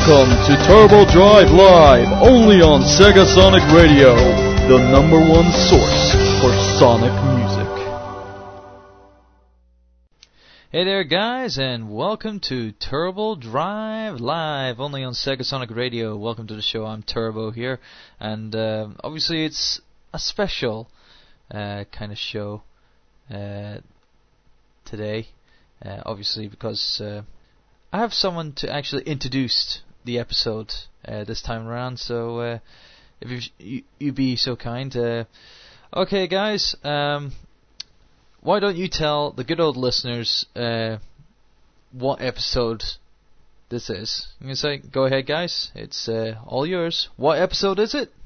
Welcome to Turbo Drive Live, only on Sega Sonic Radio, the #1 source for Sonic music. Hey there guys, and welcome to Turbo Drive Live, only on Sega Sonic Radio. Welcome to the show. I'm Turbo here, and obviously it's a special kind of show today, obviously because I have someone to actually introduce the episode this time around, so if you be so kind. Okay guys, why don't you tell the good old listeners what episode this is? I'm going to say, go ahead guys, it's all yours. What episode is it?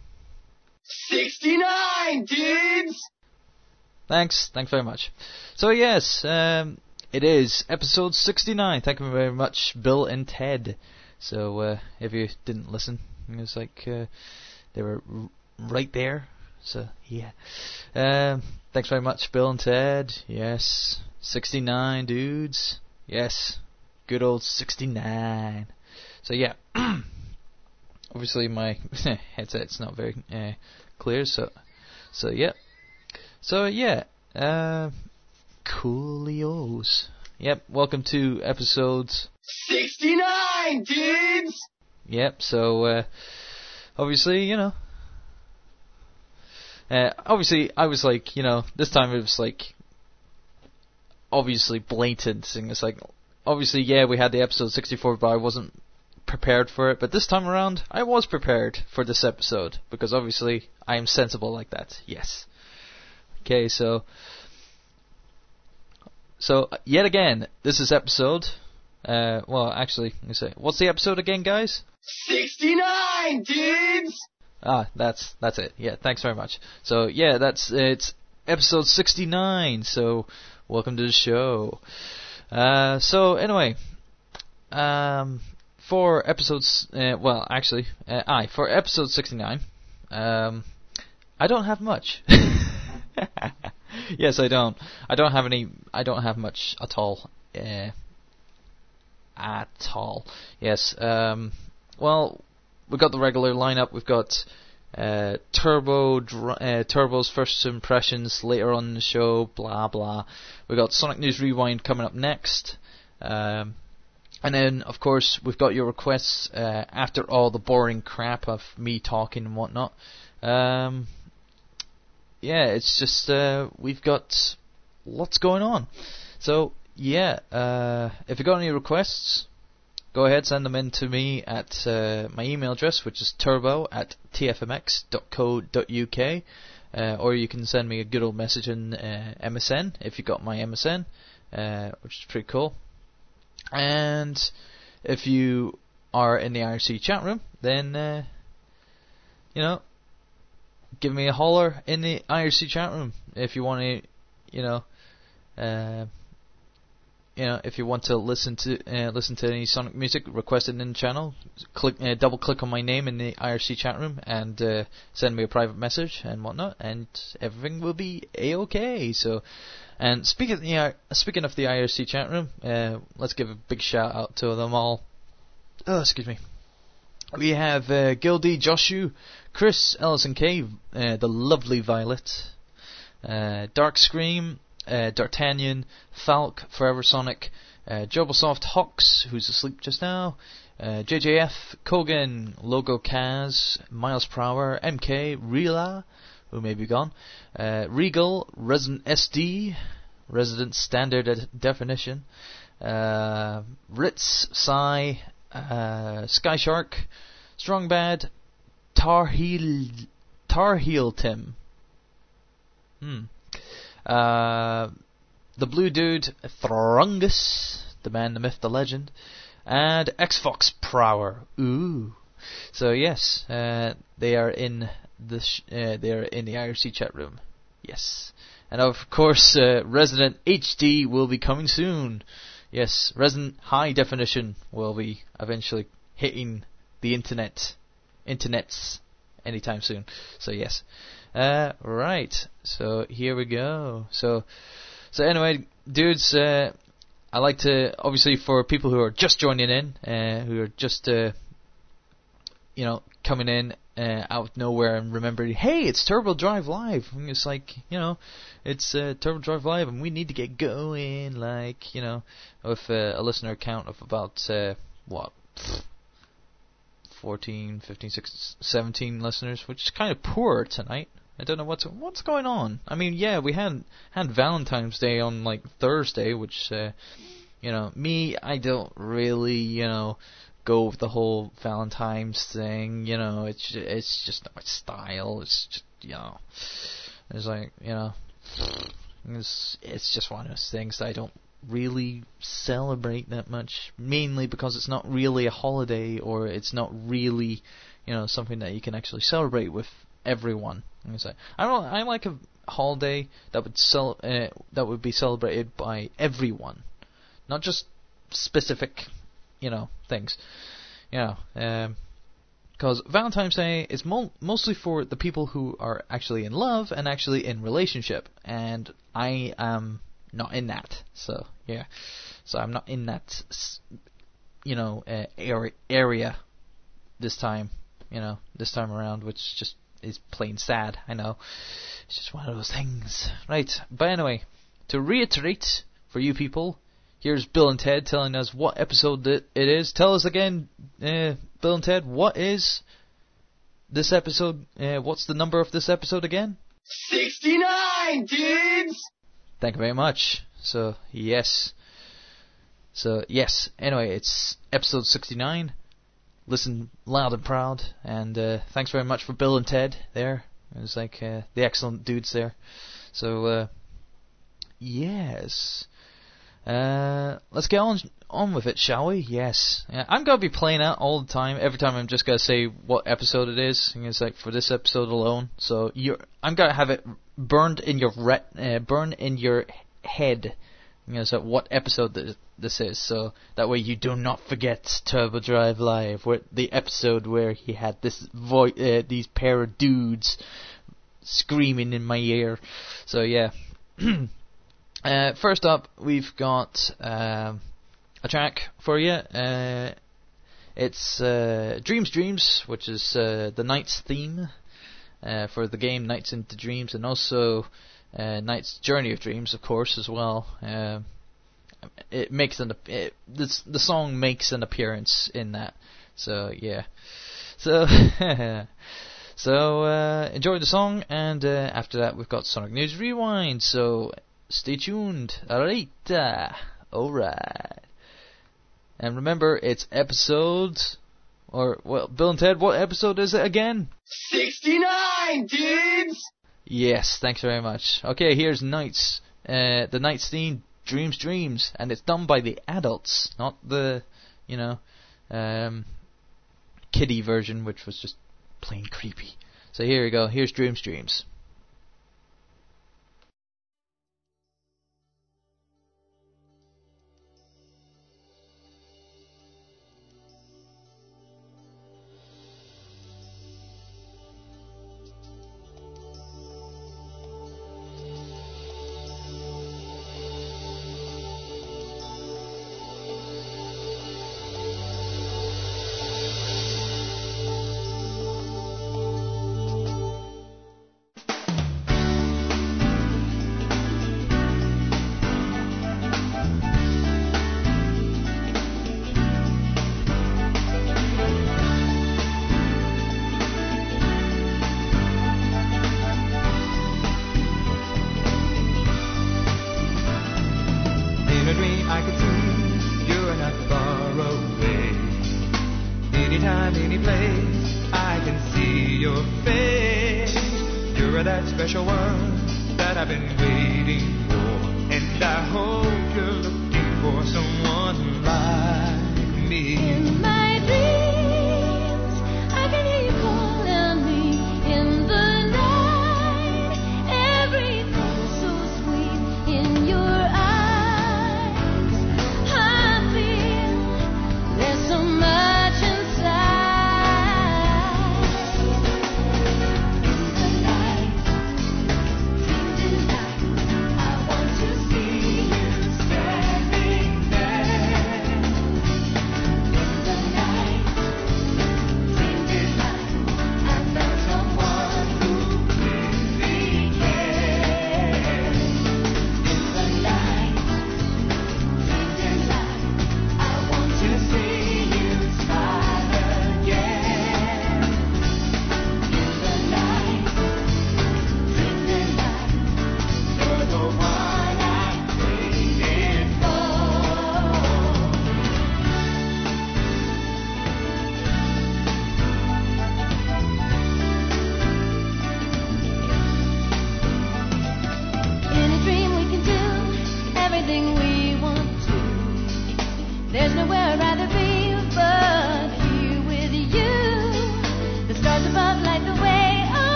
69, dudes! Thanks very much. So yes, it is episode 69. Thank you very much, Bill and Ted. So if you didn't listen, it was like they were right there. So yeah, thanks very much, Bill and Ted. Yes, 69 dudes. Yes, good old 69. So yeah, obviously my headset's not very clear. So yeah. Coolios. Yep, welcome to episode 69, dudes! Yep, so obviously, you know, obviously I was like, you know, this time it was like obviously blatant. It's like, obviously, yeah, we had the episode 64, but I wasn't prepared for it. But this time around, I was prepared for this episode, because obviously I am sensible like that. Yes. Okay, so yet again, this is episode. Well, actually, let me say, what's the episode again, guys? 69, dudes. That's it. Yeah, thanks very much. So yeah, it's episode 69. So welcome to the show. So anyway, for episodes, for episode 69, I don't have much. Yes, I don't. I don't have much at all. Yes. Well, we've got the regular lineup. We've got Turbo's first impressions later on in the show. Blah blah. We've got Sonic News Rewind coming up next. And then, of course, we've got your requests after all the boring crap of me talking and whatnot. Yeah, it's just we've got lots going on. So yeah, if you got any requests, go ahead, send them in to me at my email address, which is turbo@tfmx.co.uk, or you can send me a good old message in MSN if you got my MSN, which is pretty cool. And if you are in the IRC chat room, then you know, give me a holler in the IRC chat room if you want to, if you want to listen to any Sonic music requested in the channel. Double click on my name in the IRC chat room and send me a private message and whatnot, and everything will be a-okay. So, and speaking of the IRC chat room, let's give a big shout out to them all. Oh, excuse me. We have Gildy, Joshu, Chris, Ellison K, the lovely Violet, Dark Scream, D'Artagnan, Falk, Forever Sonic, Jobosoft Hawks, who's asleep just now, JJF, Kogan, Logo Kaz, Miles Per Hour, MK, Rila, who may be gone, Regal, Resident SD, Resident Standard Definition, Ritz, Psy, Skyshark, Strong Bad, Tar Heel Tim, the Blue Dude, Thrungus, the man, the myth, the legend, and Xfox Prower. Ooh, so yes, they are in the IRC chat room. Yes, and of course, Resident HD will be coming soon. Yes, Resident High Definition will be eventually hitting the internets anytime soon. So yes, right. So here we go. So anyway, dudes, I like to, obviously, for people who are just joining in, who are just coming in out of nowhere and remembering, hey, it's Turbo Drive Live. And it's like, it's Turbo Drive Live and we need to get going, like, with a listener count of about, 14, 15, 16, 17 listeners, which is kind of poor tonight. I don't know what's going on. I mean, yeah, we had Valentine's Day on, like, Thursday, which, me, I don't really, go with the whole Valentine's thing, it's just not my style. It's just, it's like, it's just one of those things that I don't really celebrate that much, mainly because it's not really a holiday, or it's not really, something that you can actually celebrate with everyone. I like a holiday that would be celebrated by everyone, not just specific things. Because Valentine's Day is mostly for the people who are actually in love and actually in relationship, and I am not in that. So yeah, so I'm not in that area this time around, which just is plain sad. I know, it's just one of those things, right? But anyway, to reiterate for you people, here's Bill and Ted telling us what episode it is. Tell us again, Bill and Ted, what is this episode? What's the number of this episode again? 69, dudes! Thank you very much. So, yes. Anyway, it's episode 69. Listen loud and proud. And thanks very much for Bill and Ted there. It was like the excellent dudes there. So, yes. Let's get on with it, shall we? Yes. I'm going to be playing out all the time. Every time I'm just going to say what episode it is. And it's like for this episode alone. So I'm going to have it burned in your head. So what episode this is. So that way you do not forget Turbo Drive Live, where the episode where he had these pair of dudes screaming in my ear. So yeah. First up, we've got a track for you. It's Dreams, which is the Knight's theme for the game Nights into Dreams, and also Knight's Journey of Dreams, of course, as well. The song makes an appearance in that. So yeah. So enjoy the song, and after that we've got Sonic News Rewind. So stay tuned. Alright. And remember, it's Bill and Ted, what episode is it again? 69, dudes! Yes, thanks very much. Okay, here's the Knight's theme, Dreams, and it's done by the adults, not the, kiddie version, which was just plain creepy. So here we go, here's Dreams.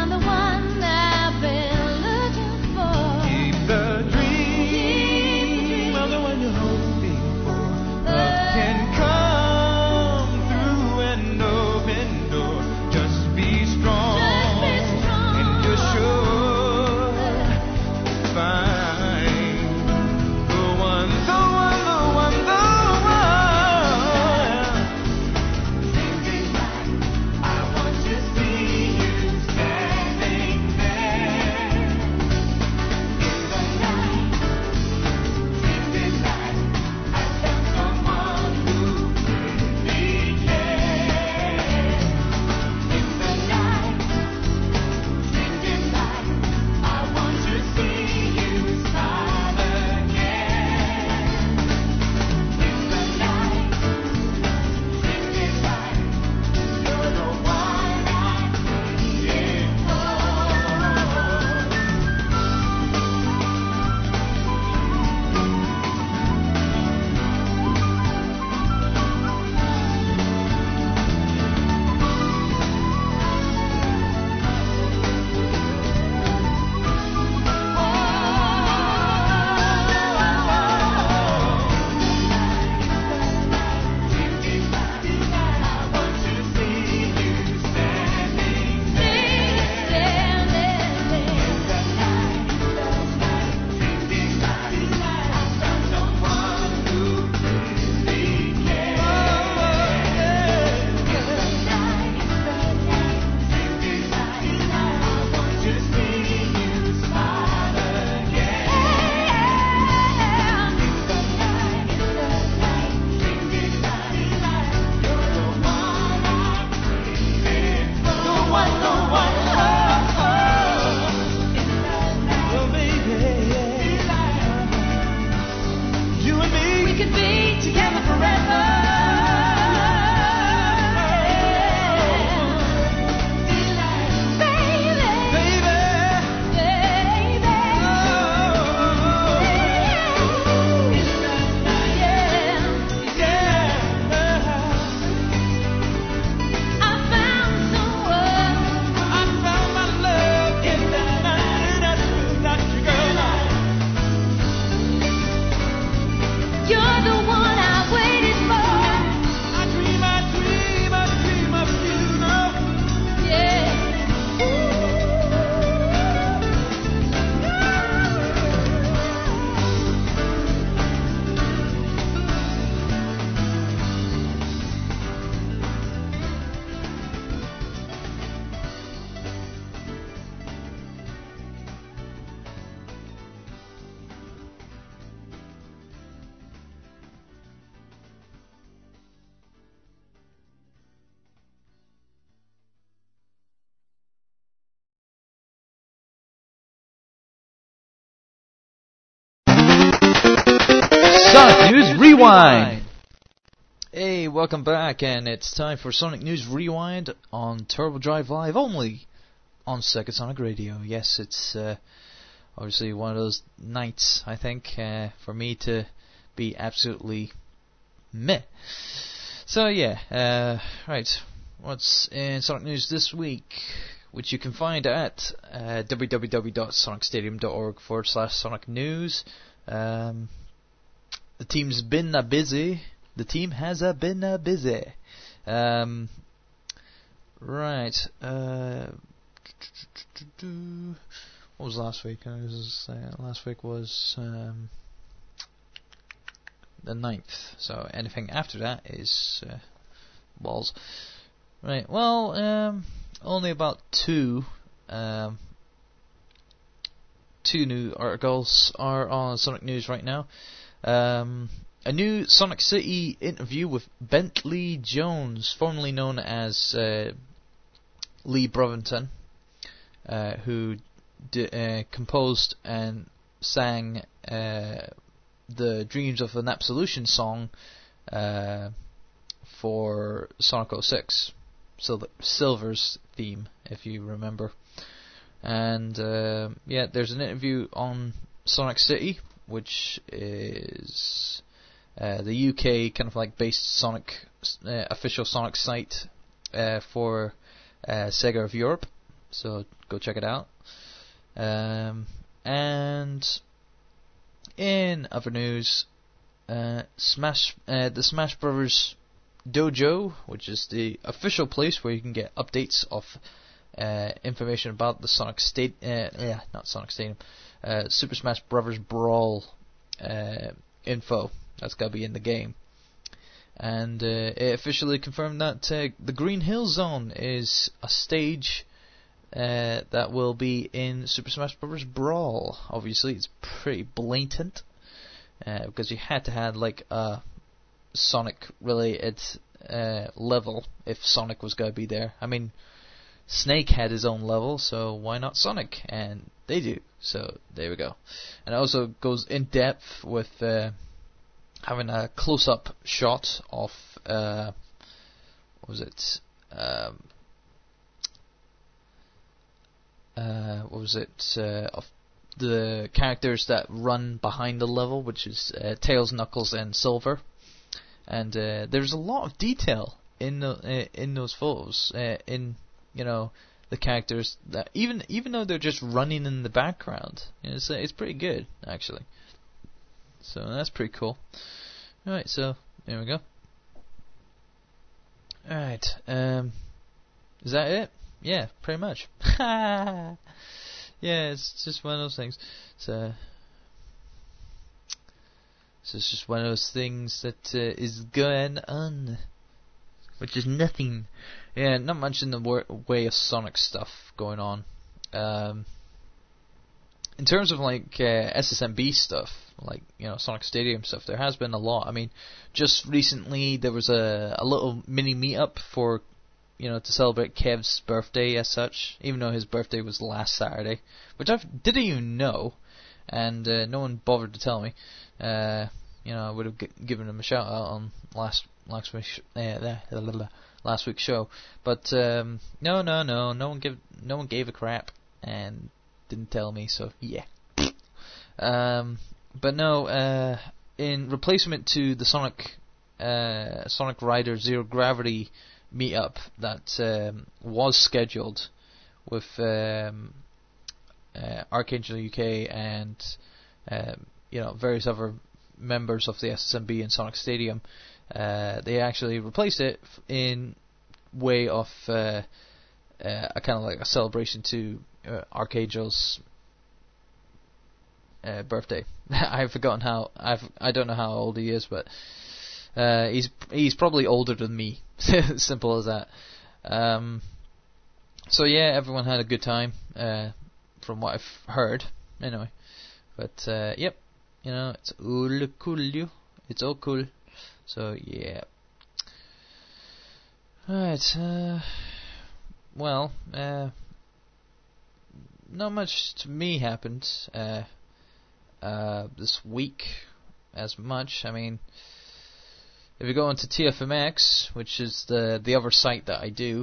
Sonic News Rewind! Hey, welcome back, and it's time for Sonic News Rewind on Turbo Drive Live, only on Sega Sonic Radio. Yes, it's obviously one of those nights, I think, for me to be absolutely meh. So yeah, right, what's in Sonic News this week, which you can find at www.sonicstadium.org/Sonic News. The team's been busy. The team has been busy. Right. What was last week? Last week was the 9th. So anything after that is balls. Right. Well, only about two new articles are on Sonic News right now. A new Sonic City interview with Bentley Jones, formerly known as Lee Brotherton, who composed and sang the Dreams of an Absolution song for Sonic 06, Silver's theme, if you remember. And yeah, there's an interview on Sonic City, which is the UK kind of like based Sonic official Sonic site for Sega of Europe, so go check it out. And in other news, the Smash Brothers Dojo, which is the official place where you can get updates of information about the Super Smash Brothers Brawl info that's going to be in the game. And it officially confirmed that the Green Hill Zone is a stage that will be in Super Smash Bros. Brawl. Obviously, it's pretty blatant because you had to have like a Sonic-related level if Sonic was going to be there. I mean, Snake had his own level, so why not Sonic? And they do. So there we go. And it also goes in depth with having a close-up shot of what was it? Of the characters that run behind the level, which is Tails, Knuckles, and Silver. And there's a lot of detail in those photos. In the characters that even though they're just running in the background, it's pretty good actually. So that's pretty cool. Alright, so there we go. Alright, is that it? Yeah, pretty much. Yeah, it's just one of those things. So it's just one of those things that is going on, which is nothing. Yeah, not much in the way of Sonic stuff going on. In terms of like SSMB stuff, like Sonic Stadium stuff, there has been a lot. I mean, just recently there was a little mini meetup for to celebrate Kev's birthday as such, even though his birthday was last Saturday, which I didn't even know, and no one bothered to tell me. I would have given him a shout out on last week's show, but no one gave a crap and didn't tell me, so yeah. But no, in replacement to the Sonic Rider Zero Gravity meetup that was scheduled with Archangel UK and various other members of the SSMB and Sonic Stadium, they actually replaced it in way of a kind of like a celebration to Archangel's birthday. I've forgotten how. I don't know how old he is, but he's probably older than me. Simple as that. So yeah, everyone had a good time, from what I've heard. Anyway, but yep, it's all cool. It's all cool. So yeah. Alright. Well, not much to me happened this week as much. I mean, if you go into TFMX, which is the other site that I do,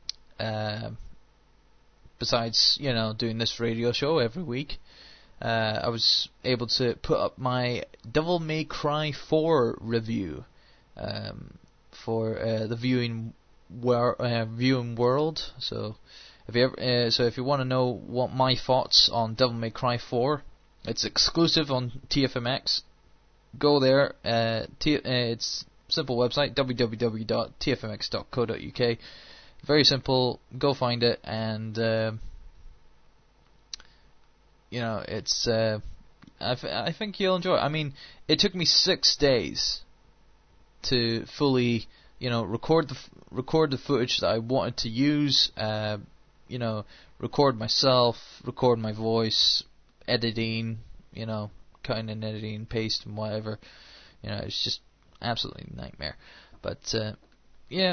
besides doing this radio show every week, I was able to put up my Devil May Cry 4 review for the viewing world. So if you want to know what my thoughts on Devil May Cry 4, it's exclusive on TFMX. Go there. It's simple website, www.tfmx.co.uk. Very simple. Go find it, and it's. I think you'll enjoy it. I mean, it took me 6 days to fully, record the footage that I wanted to use. Record myself, record my voice, editing, cutting and editing, paste and whatever. It's just absolutely a nightmare. But yeah,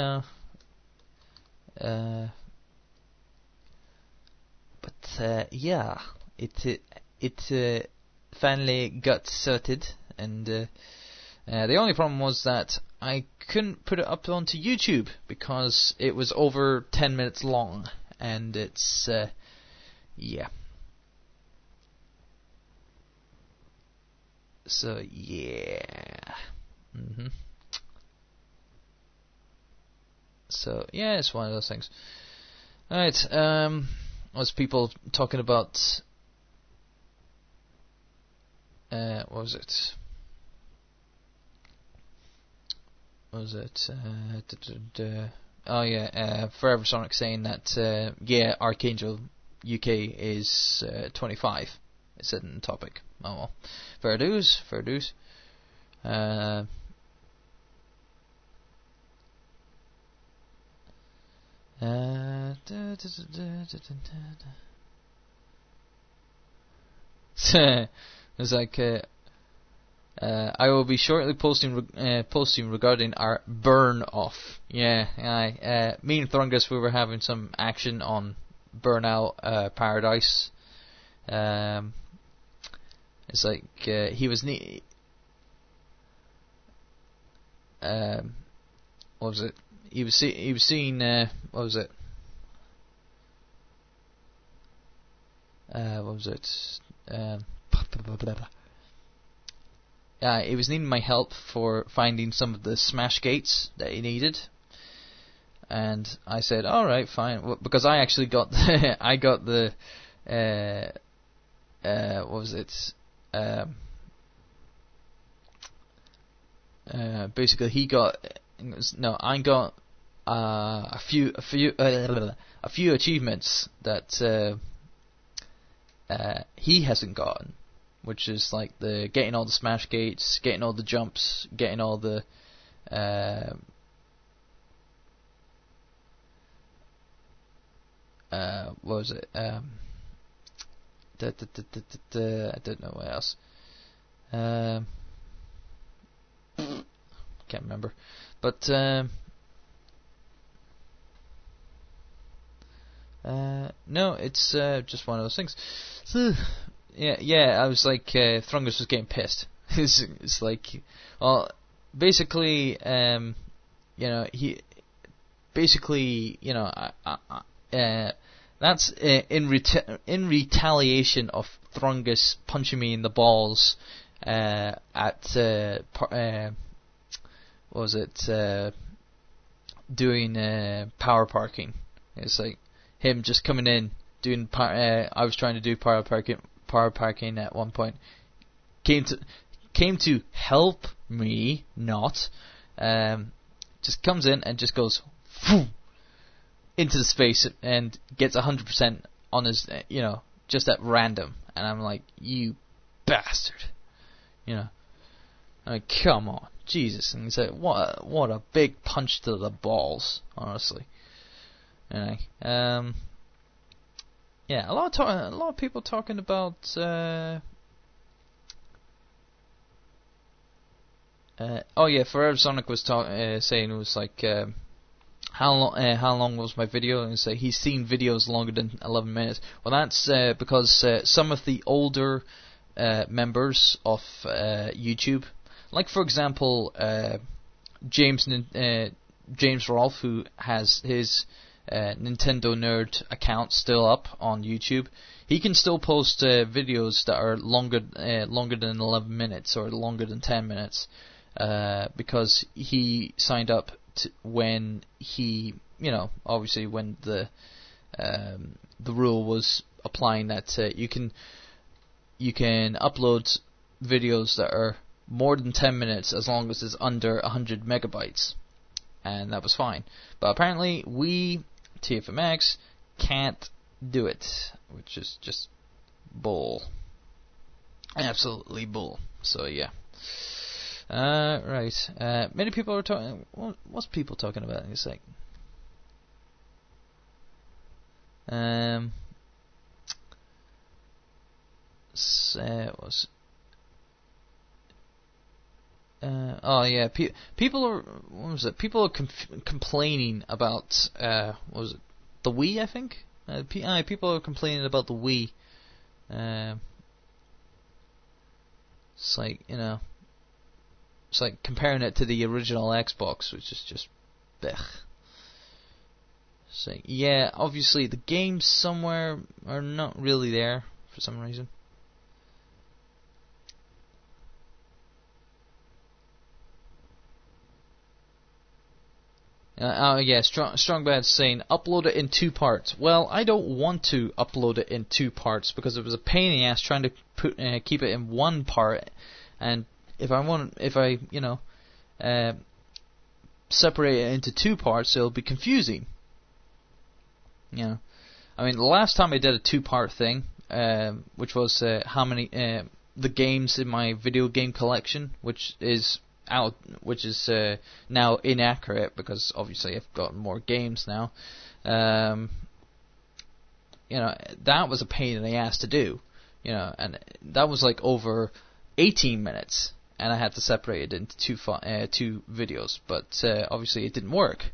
it finally got sorted, and the only problem was that I couldn't put it up onto YouTube because it was over 10 minutes long, and it's yeah. So yeah. So yeah, it's one of those things. Alright, was people talking about, what was it? Oh yeah, Forever Sonic saying that, yeah, Archangel UK is 25. It said in the topic. Oh well. Fair dues, fair dues. It's like, I will be shortly posting regarding our burn off. Yeah, me and Thrungus, we were having some action on Burnout Paradise. It's like he was what was it? He was seeing what was it? What was it? He was needing my help for finding some of the smash gates that he needed, and I said, "All right, fine," because I actually got I got the what was it? Basically, he got I got a few achievements that he hasn't gotten, which is like the getting all the smash gates, getting all the jumps, getting all the what was it? I don't know what else. Can't remember, but no, it's just one of those things. So, yeah, I was like, Thrungus was getting pissed. It's like, well, basically, he basically, that's in retaliation of Thrungus punching me in the balls at what was it? Doing power parking. It's like him just coming in doing. I was trying to do power parking at one point. Came to help me, not. Just comes in and just goes into the space and gets 100% on his, just at random. And I'm like, you bastard, Like, come on, Jesus! And he's like, what a big punch to the balls, honestly. Anyway, yeah, a lot of people talking about. Oh yeah, Forever Sonic was saying it was like, how long was my video? And say he's seen videos longer than 11 minutes. Well, that's because some of the older members of YouTube, like for example, James Rolfe, who has his Nintendo Nerd account still up on YouTube, he can still post videos that are longer than 11 minutes or longer than 10 minutes, because he signed up when he, obviously when the rule was applying that you can upload videos that are more than 10 minutes as long as it's under 100 megabytes, and that was fine. But apparently we, TFMX, can't do it, which is just bull. Absolutely bull. So yeah. Right. Many people are talking. What's people talking about? It's like, oh yeah, people are. What was it? People are complaining about. What was it? The Wii, I think. People are complaining about the Wii. It's like, it's like comparing it to the original Xbox, which is just blech. So yeah, obviously the games somewhere are not really there for some reason. Yeah, Strong Bad's saying upload it in 2 parts. Well, I don't want to upload it in 2 parts because it was a pain in the ass trying to keep it in 1 part, and if I separate it into 2 parts, it'll be confusing. You know, I mean, the last time I did a 2-part thing, which was how many the games in my video game collection, which is now inaccurate because obviously I've got more games now. That was a pain in the ass to do. And that was like over 18 minutes, and I had to separate it into 2 videos. But obviously it didn't work.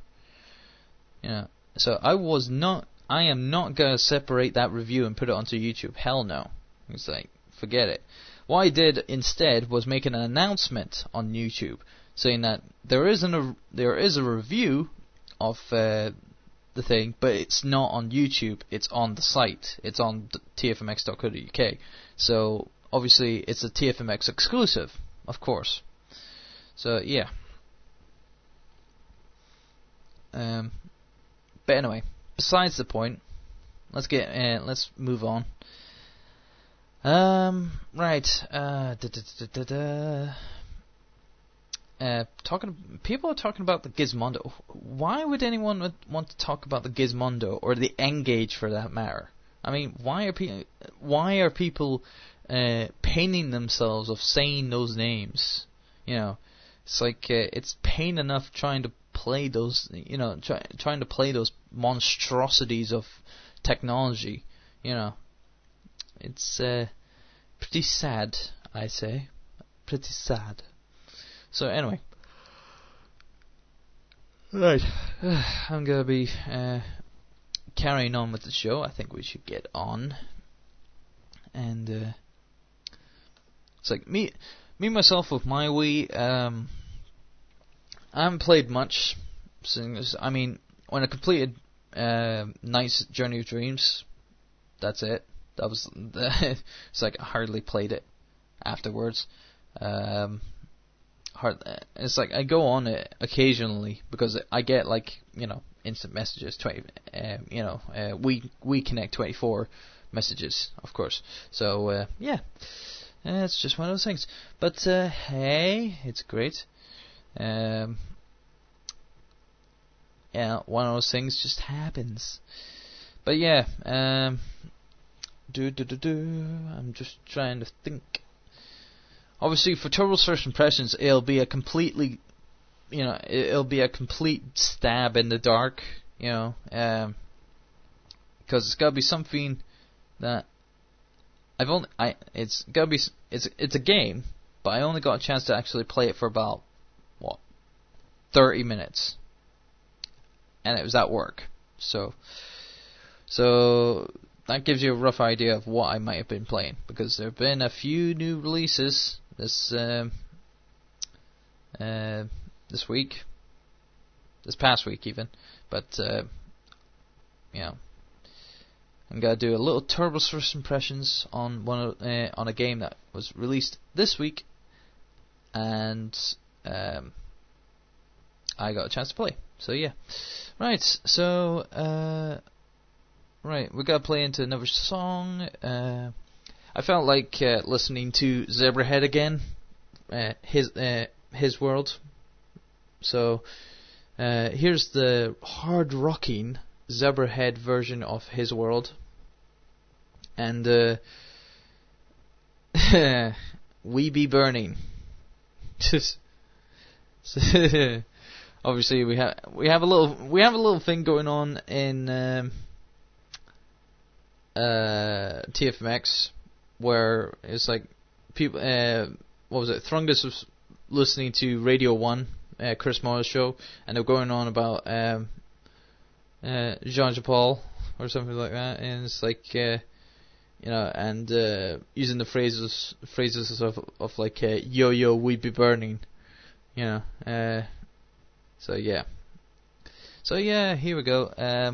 So I am not gonna separate that review and put it onto YouTube. Hell no. It's like, forget it. What I did instead was make an announcement on YouTube saying that there is a review of the thing, but it's not on YouTube. It's on the site. It's on tfmx.co.uk. So obviously it's a TFMX exclusive, of course. So yeah. But anyway, besides the point, let's move on. Right. People are talking about the Gizmondo. Why would anyone want to talk about the Gizmondo or the N-Gage for that matter? I mean, why are people paining themselves of saying those names? It's like it's pain enough trying to play those, trying to play those monstrosities of technology. It's pretty sad, I say. Pretty sad. So anyway, right, I'm gonna be carrying on with the show. I think we should get on. And it's like me myself with my Wii. I haven't played much since. I mean, when I completed Knight's Journey of Dreams, that's it. That was it's like I hardly played it afterwards. It's like I go on it occasionally because I get instant messages, we Connect 24 messages, of course. So yeah, it's just one of those things. But hey, it's great. Yeah, one of those things just happens. But yeah, I'm just trying to think. Obviously, for Turbo's First Impressions, it'll be a complete stab in the dark, because it's gotta be something that it's a game, but I only got a chance to actually play it for about 30 minutes, and it was at work, so that gives you a rough idea of what I might have been playing, because there have been a few new releases this past week even, but I'm gonna do a little Turbo's First Impressions on on a game that was released this week, and I got a chance to play. So yeah, right. So right, we gotta play into another song. I felt like listening to Zebrahead again, his world. So here's the hard rocking Zebrahead version of his world, and We Be Burning. Obviously, we have a little thing going on in TFMX, where it's like people. What was it? Thrungus was listening to Radio 1, Chris Morris show, and they're going on about Jean Paul or something like that, and it's like and using the phrases of like yo yo we be burning, so yeah, here we go.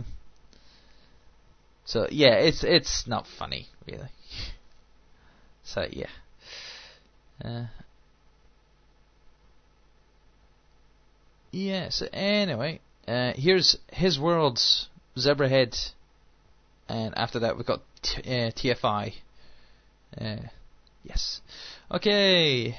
So yeah, it's not funny really. So yeah. Yeah, so anyway, Here's His World's Zebrahead, and after that we've got TFI. Yes. Okay.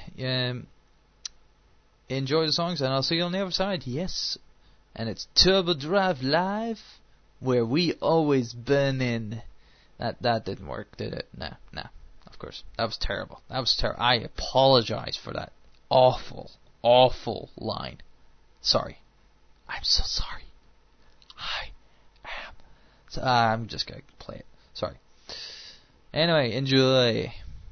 Enjoy the songs, and I'll see you on the other side. Yes. And it's Turbo Drive Live, where we always burn in. That didn't work, did it? Nah. Of course. That was terrible. I apologize for that awful line. Sorry. I'm so sorry. I'm just gonna play it. Sorry. Anyway, enjoy.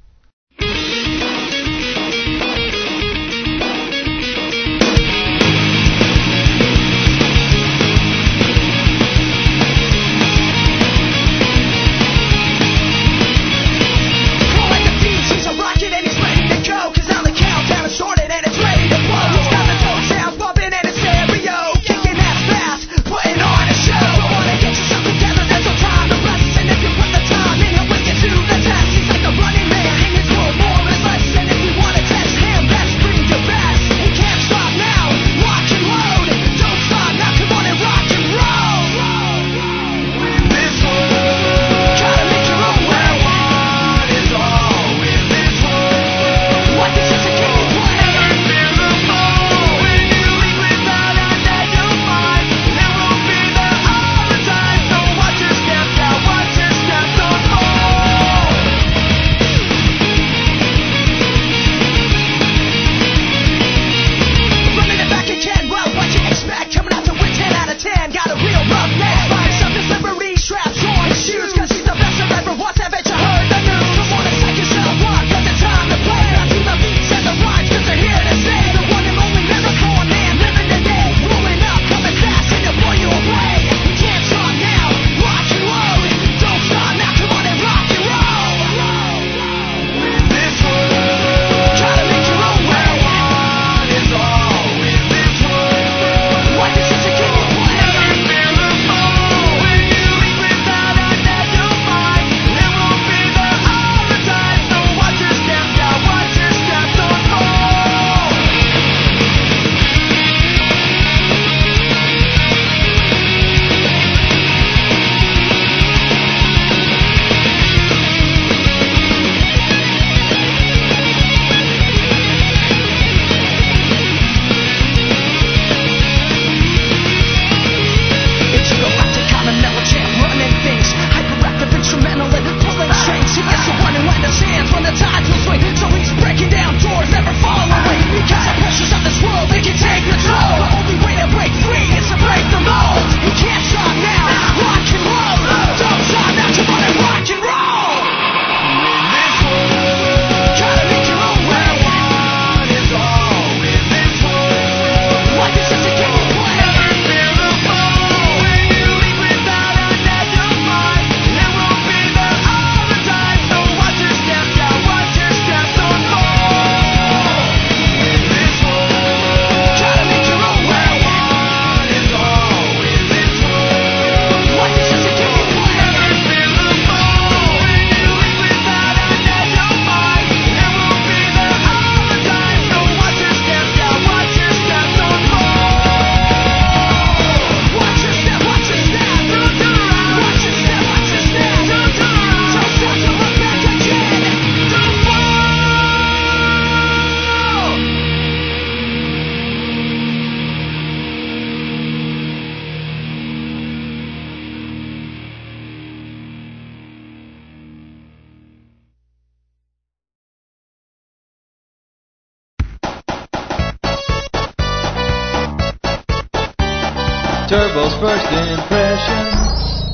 Turbo's first impressions.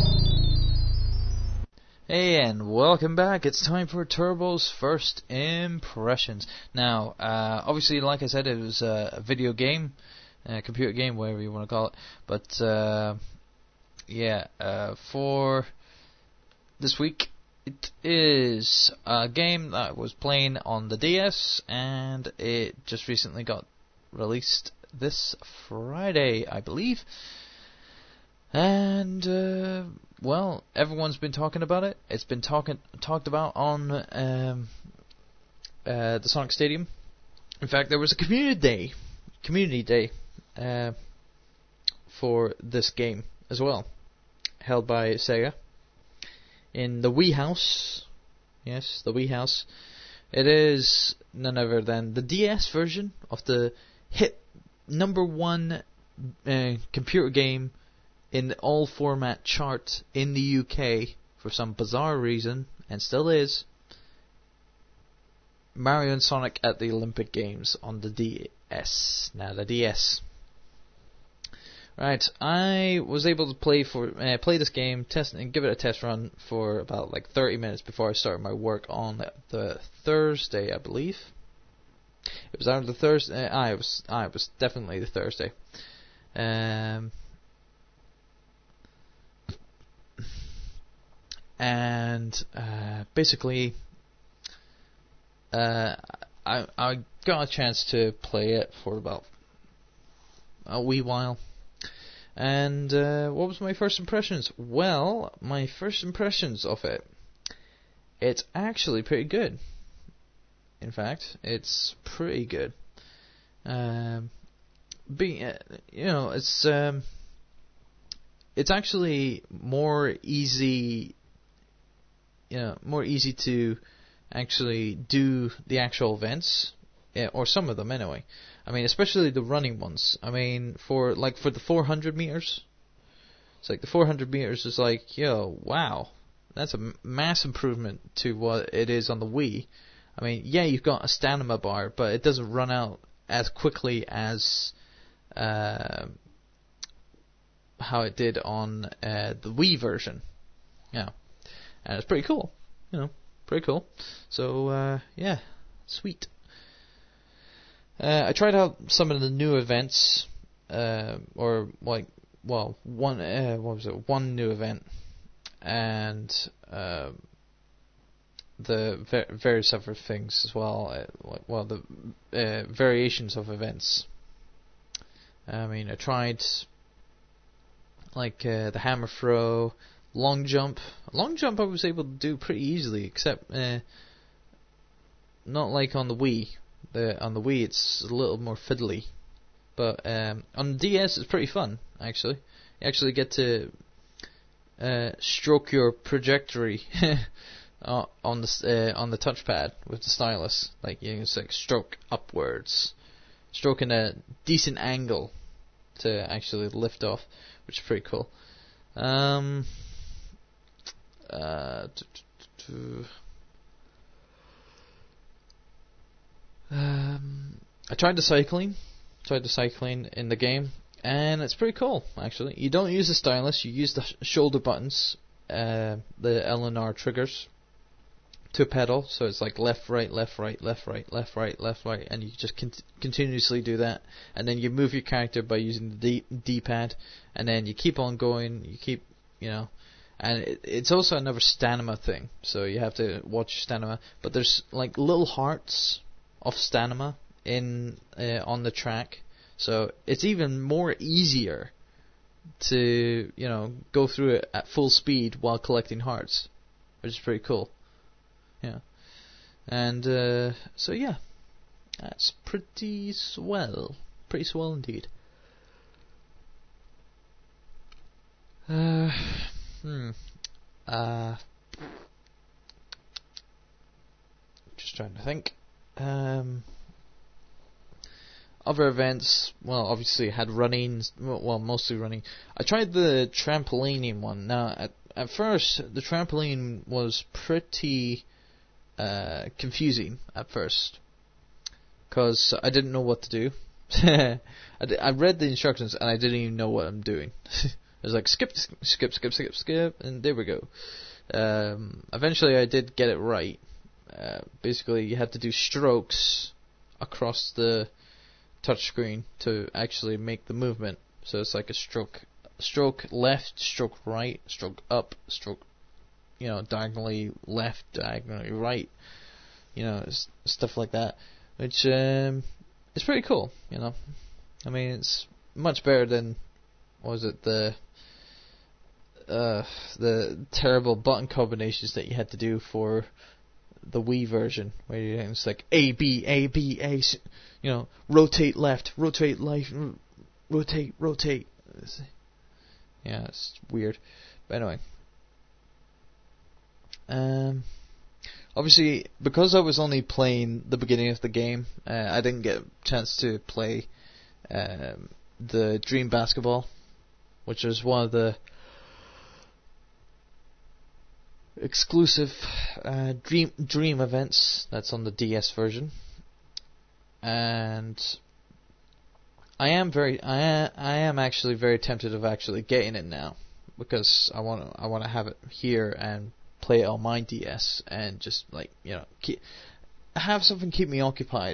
Hey, and welcome back. It's time for Turbo's first impressions. Now, obviously, like I said, it was a video game, computer game, whatever you want to call it. But for this week, it is a game that was playing on the DS, and it just recently got released this Friday, I believe. And well, everyone's been talking about it. It's been talked about on the Sonic Stadium. In fact, there was a community day for this game as well, held by Sega in the Wii House. Yes, the Wii House. It is none other than the DS version of the hit #1 computer game in the all format chart in the UK for some bizarre reason, and still is, Mario and Sonic at the Olympic Games on the DS. Now the DS. Right, I was able to play this game, test and give it a test run for about 30 minutes before I started my work on the Thursday, I believe. It was either the Thursday. It was definitely the Thursday. Basically, I got a chance to play it for about a wee while. And what was my first impressions? Well, my first impressions of it, it's actually pretty good. In fact, it's pretty good. It's actually more easy. More easy to actually do the actual events, or some of them anyway. I mean, especially the running ones. I mean, for the 400 meters, it's like the 400 meters is wow, that's a mass improvement to what it is on the Wii. I mean, yeah, you've got a stamina bar, but it doesn't run out as quickly as how it did on the Wii version. Yeah, and it's pretty cool. Pretty cool. So yeah, sweet. I tried out some of the new events, one new event, and the various other things as well. The variations of events. I mean, I tried the hammer throw, long jump. Long jump I was able to do pretty easily, except not like on the Wii. On the Wii it's a little more fiddly, but on the DS it's pretty fun actually. You actually get to stroke your trajectory on the touchpad with the stylus. It's stroke upwards, stroke in a decent angle to actually lift off, which is pretty cool. I tried the cycling in the game, and it's pretty cool actually. You don't use the stylus, you use the shoulder buttons, the L and R triggers to pedal, so it's left, right, left, right, left, right, left, right, left, right, and you just continuously do that, and then you move your character by using the D-pad, and then you keep on going, and it's also another stamina thing, so you have to watch your stamina, but there's little hearts of stamina on the track, so it's even more easier to go through it at full speed while collecting hearts, which is pretty cool. Yeah, and so yeah, that's pretty swell indeed. Just trying to think. Other events, well, obviously had running, well, mostly running. I tried the trampolining one. Now, at first, the trampoline was pretty confusing at first, because I didn't know what to do. I read the instructions and I didn't even know what I'm doing. It was skip, skip, skip, skip, skip, and there we go. Eventually I did get it right. Basically, you had to do strokes across the touchscreen to actually make the movement. So it's a stroke left, stroke right, stroke up, stroke, diagonally left, diagonally right, stuff like that, which is pretty cool. I mean, it's much better than the terrible button combinations that you had to do for the Wii version, where it's A, B, A, B, A, rotate left, rotate right, rotate. Yeah, it's weird. But anyway. Obviously, because I was only playing the beginning of the game, I didn't get a chance to play the Dream Basketball, which is one of the exclusive Dream events that's on the DS version. And I am actually very tempted of actually getting it now, because I want to have it here and play it on my DS and just have something keep me occupied.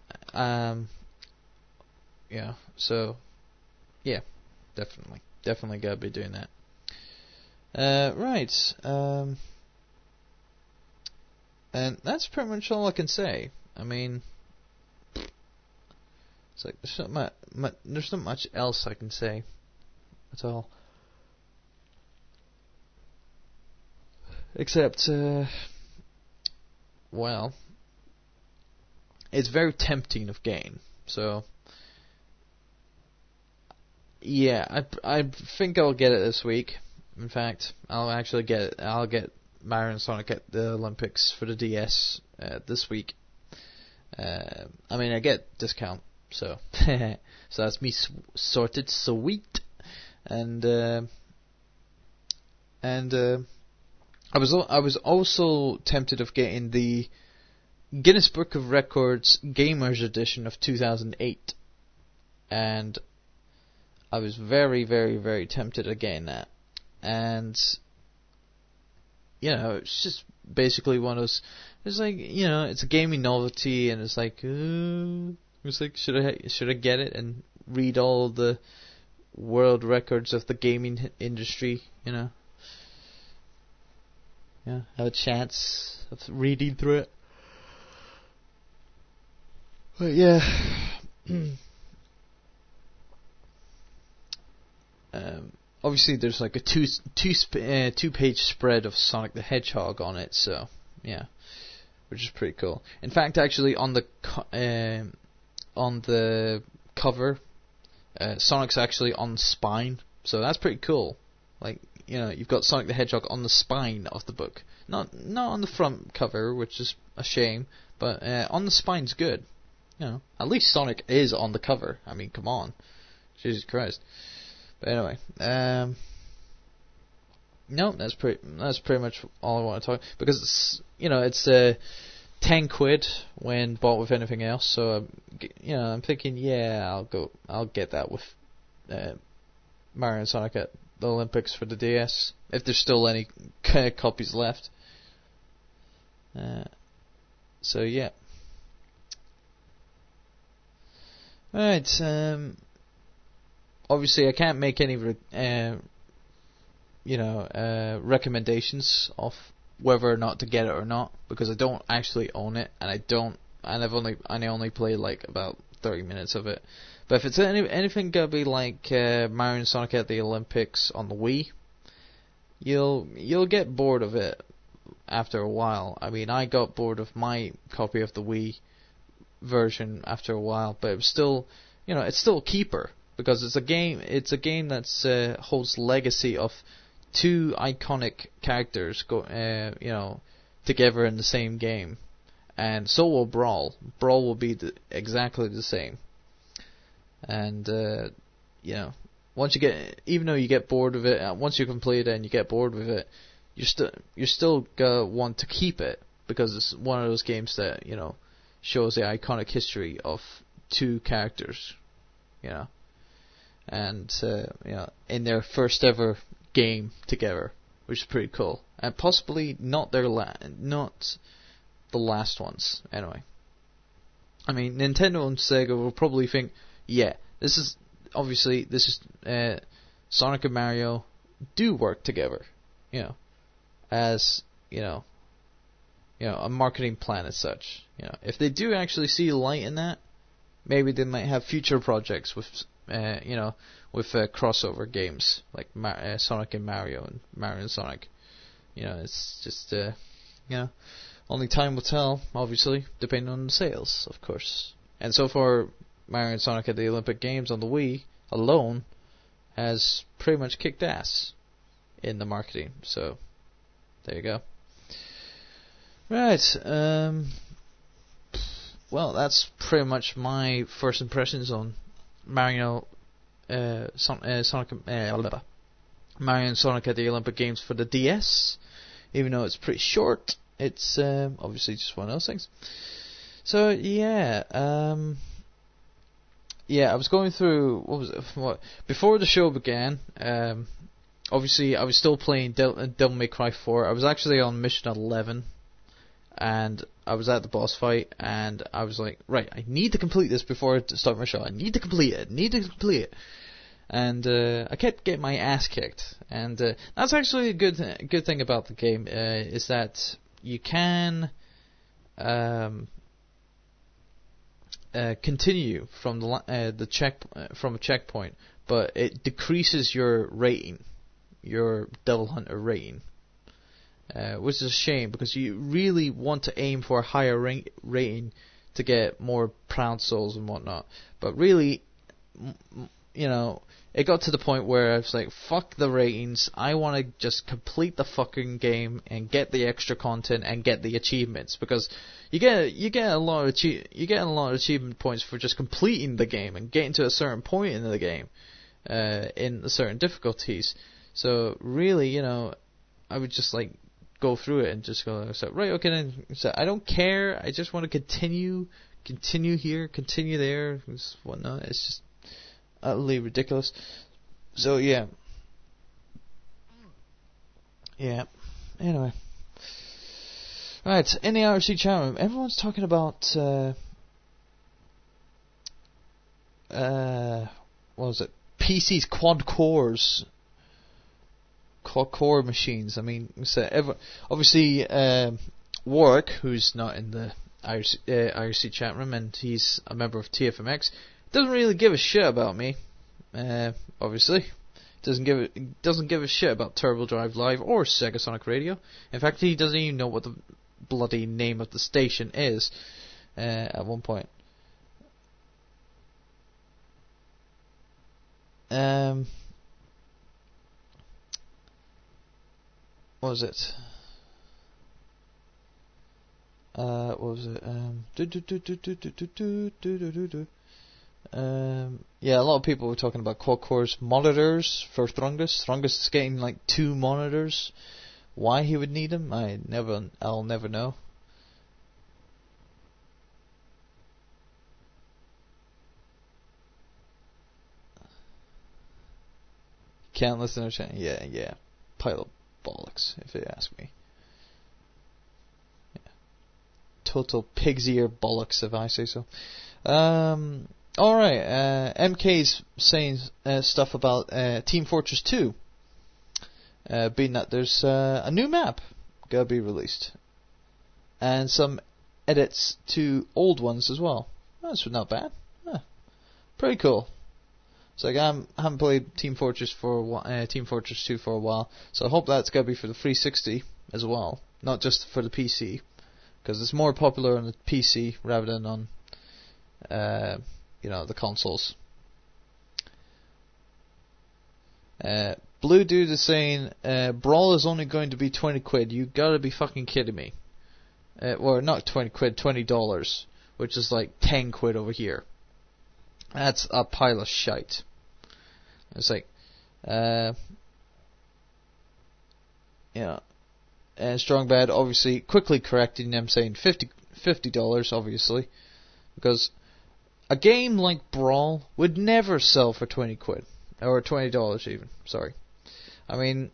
So yeah, definitely gotta be doing that. Right. And that's pretty much all I can say. I mean, it's like there's not much else I can say at all. Except, well, it's very tempting of getting. So, yeah, I think I'll get it this week. In fact, I'll actually get it. I'll get Mario and Sonic at the Olympics for the DS this week. I mean, I get discount, so so that's me sorted, sweet. And I was also tempted of getting the Guinness Book of Records Gamers Edition of 2008, and I was very, very, very tempted of getting that. And it's just basically one of those. It's like, it's a gaming novelty, and it's like should I get it and read all the world records of the gaming industry? Have a chance of reading through it. But yeah. Obviously, there's like a two-page spread of Sonic the Hedgehog on it, so yeah, which is pretty cool. In fact, actually, on the cover, Sonic's actually on the spine, so that's pretty cool. Like, you've got Sonic the Hedgehog on the spine of the book, not on the front cover, which is a shame, but on the spine's good. At least Sonic is on the cover. I mean, come on, Jesus Christ. But anyway, no, that's pretty much all I want to talk, because it's 10 quid when bought with anything else. So I'm thinking, yeah, I'll get that with Mario and Sonic at the Olympics for the DS, if there's still any copies left. So yeah. Alright, obviously I can't make any recommendations of whether or not to get it or not, because I don't actually own it, and I only played like about 30 minutes of it. But if it's anything gonna be like Mario and Sonic at the Olympics on the Wii, you'll get bored of it after a while. I mean, I got bored of my copy of the Wii version after a while, but it was still, it's still a keeper, because it's a game that's holds legacy of two iconic characters together in the same game, and so will Brawl. Brawl will be exactly the same. And once you get, even though you get bored of it, once you complete it and you get bored with it, you're still gonna want to keep it, because it's one of those games that shows the iconic history of two characters, and in their first ever game together, which is pretty cool, and possibly not not the last ones. Anyway, I mean, Nintendo and Sega will probably think, yeah, this is Sonic and Mario do work together, as a marketing plan as such. If they do actually see light in that, maybe they might have future projects with crossover games like Sonic and Mario and Mario and Sonic. It's just only time will tell, obviously, depending on the sales, of course. And so far, Mario and Sonic at the Olympic Games on the Wii alone has pretty much kicked ass in the marketing. So there you go. Right. Well, that's pretty much my first impressions on Mario, Sonic, Mario and Sonic at the Olympic Games for the DS. Even though it's pretty short, it's obviously just one of those things. So yeah, I was going through before the show began. Obviously, I was still playing Devil May Cry 4. I was actually on mission 11. And I was at the boss fight, and I was like, right, I need to complete this before I start my show. I need to complete it. And I kept getting my ass kicked. And that's actually a good thing about the game, is that you can continue from from a checkpoint, but it decreases your rating, your Devil Hunter rating. Which is a shame, because you really want to aim for a higher rating to get more Proud Souls and whatnot. But really, it got to the point where I was like, fuck the ratings, I want to just complete the fucking game and get the extra content and get the achievements, because you get a lot of achievement points for just completing the game and getting to a certain point in the game, in certain difficulties. So really, I would just like go through it and just go, so, right, okay, then, so I don't care, I just want to continue here, continue there, whatnot. It's just utterly ridiculous. So yeah, anyway, right, in the IRC chat room, everyone's talking about what was it, PC's quad core machines. I mean, so obviously Warwick, who's not in the IRC chat room, and he's a member of TFMX, doesn't really give a shit about me. Obviously, doesn't give a shit about Turbo Drive Live or Sega Sonic Radio. In fact, he doesn't even know what the bloody name of the station is. At one point. What was it? Yeah, a lot of people were talking about quad cores monitors for Thrungus. Thrungus is getting like 2 monitors. Why he would need them, I'll never know. Can't listen to chat. Yeah. Pile of bollocks, if you ask me. Yeah. Total pig's ear bollocks, if I say so. Alright, MK's saying stuff about Team Fortress 2. Being that there's a new map gonna be released. And some edits to old ones as well. That's not bad. Pretty cool. It's like I haven't played Team Fortress 2 for a while, so I hope that's gonna be for the 360 as well, not just for the PC, because it's more popular on the PC rather than on, the consoles. Blue Dude is saying Brawl is only going to be 20 quid. You gotta be fucking kidding me. Well, not 20 quid, $20, which is like 10 quid over here. That's a pile of shite. It's like, and Strong Bad obviously quickly correcting them, saying $50 obviously, because a game like Brawl would never sell for 20 quid or $20 even. Sorry, I mean,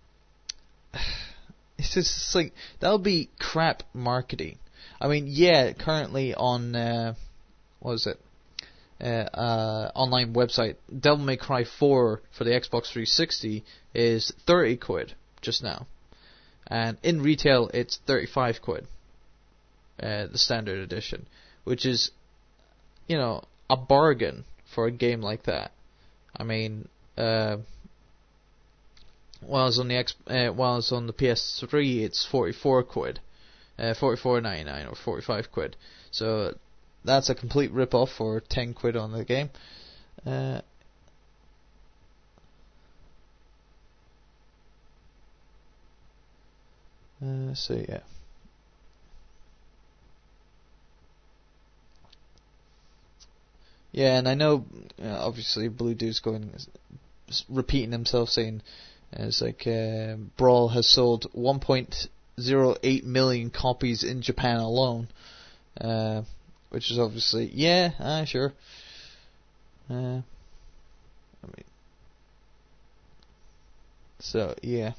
it's just like that'll be crap marketing. I mean, yeah, currently on what is it? Online website, Devil May Cry 4 for the Xbox 360 is 30 quid just now, and in retail it's 35 quid, the standard edition, which is, a bargain for a game like that. I mean, while it's on the PS3 it's 44 quid, 44.99 or 45 quid, so that's a complete rip-off for 10 quid on the game. So yeah. Yeah, and I know, obviously, Blue Dude's repeating himself, saying, it's like, Brawl has sold 1.08 million copies in Japan alone, which is obviously, sure. So, yeah.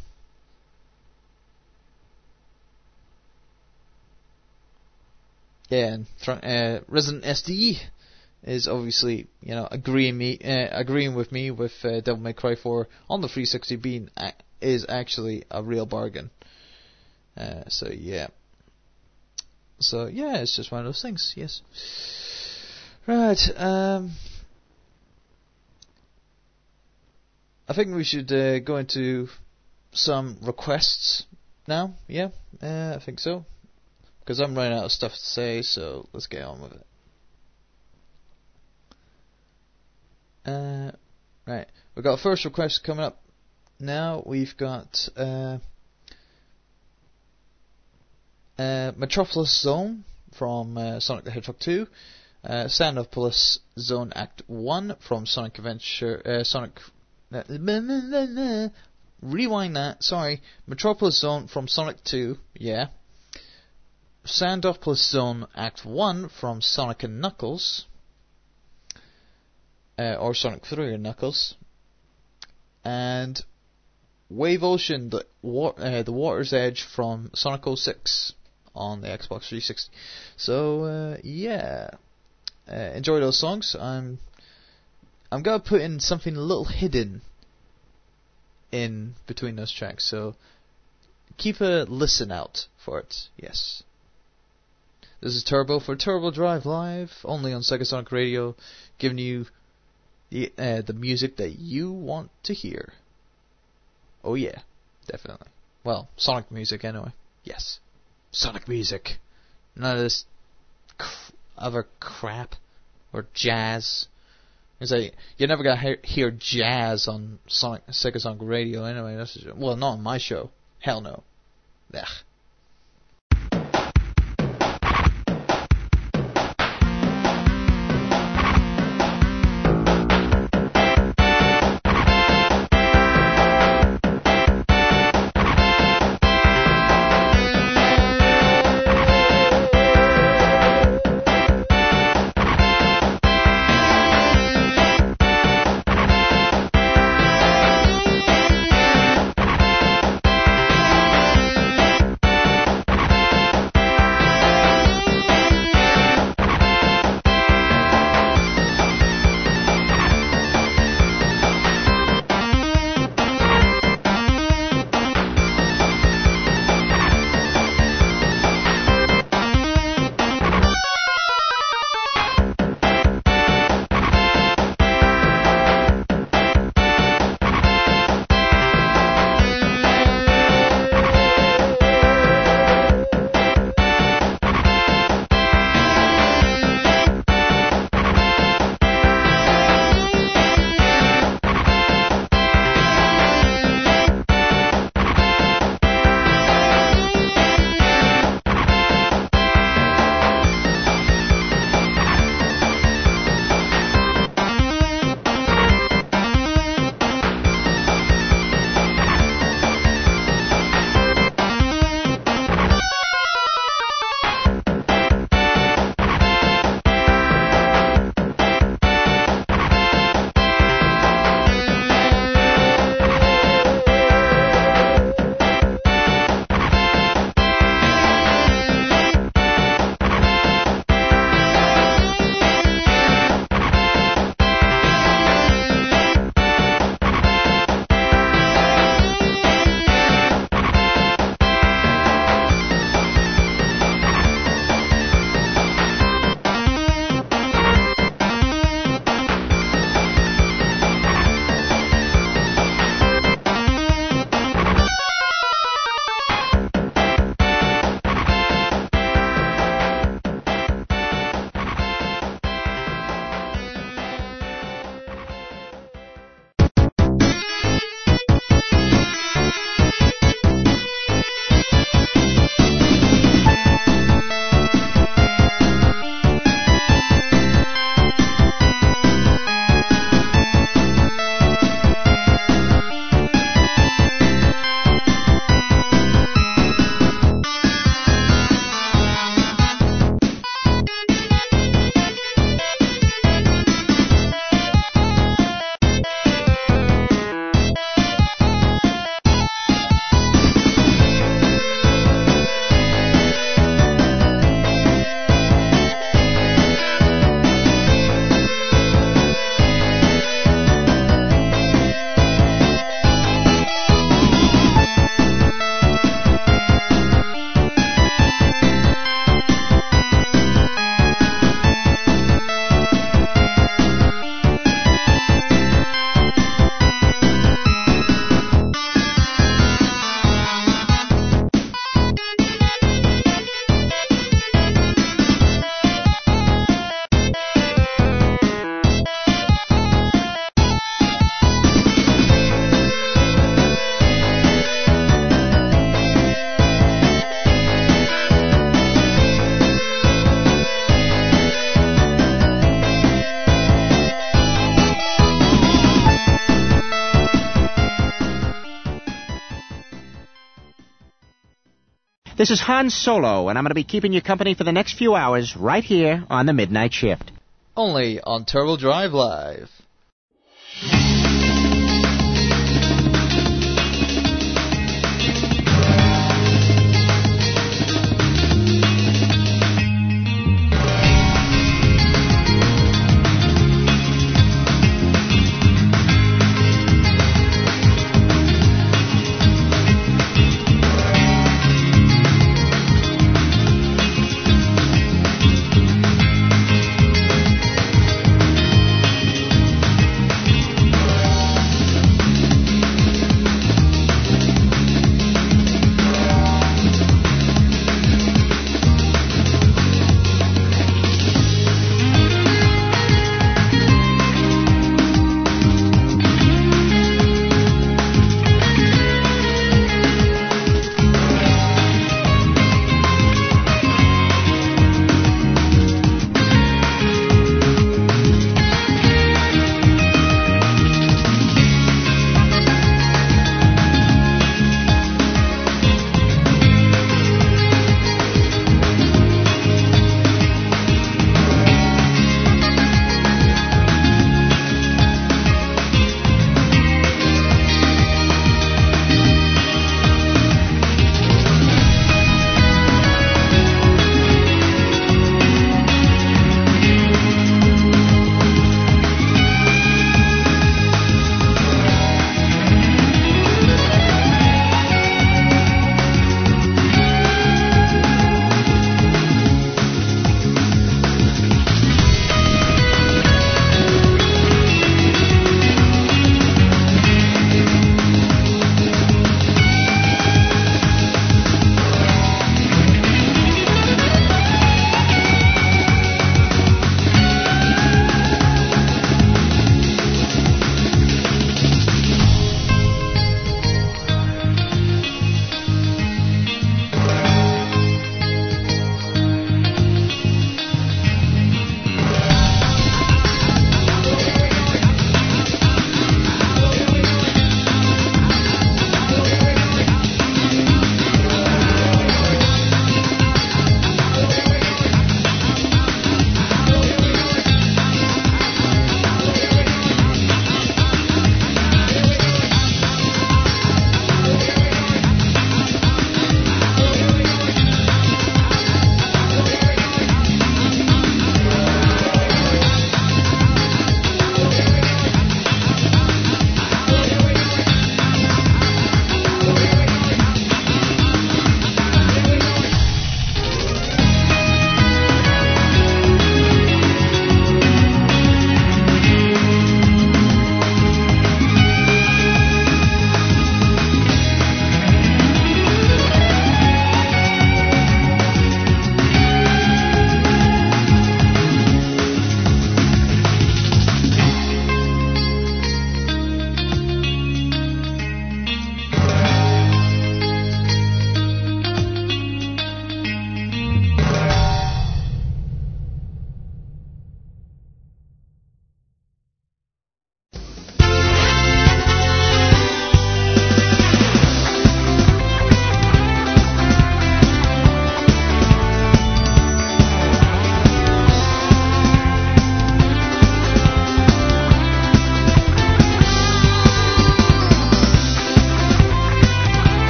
Yeah, and Resident SD is obviously, agreeing with me with Devil May Cry 4 on the 360 being is actually a real bargain. So yeah, it's just one of those things. Yes. Right. I think we should go into some requests now. Yeah, I think so. Because I'm running out of stuff to say, so let's get on with it. Right, we've got a first request coming up now. We've got Metropolis Zone from Sonic the Hedgehog 2, Standopolis Zone Act 1 from Sonic Adventure, rewind that, sorry, Metropolis Zone from Sonic 2, yeah, Sandopolis Zone Act 1 from Sonic and Knuckles, or Sonic 3 and Knuckles, and Wave Ocean, the Water's Edge from Sonic 06 on the Xbox 360. So, enjoy those songs. I'm gonna put in something a little hidden in between those tracks, so keep a listen out for it, yes. This is Turbo for Turbo Drive Live, only on Sega Sonic Radio, giving you the music that you want to hear. Oh yeah, definitely. Well, Sonic music anyway. Yes, Sonic music. None of this other crap or jazz. It's like you're never gonna hear jazz on Sega Sonic Radio anyway. Well, not on my show. Hell no. Ugh. This is Han Solo, and I'm going to be keeping you company for the next few hours right here on the Midnight Shift. Only on Turbo Drive Live.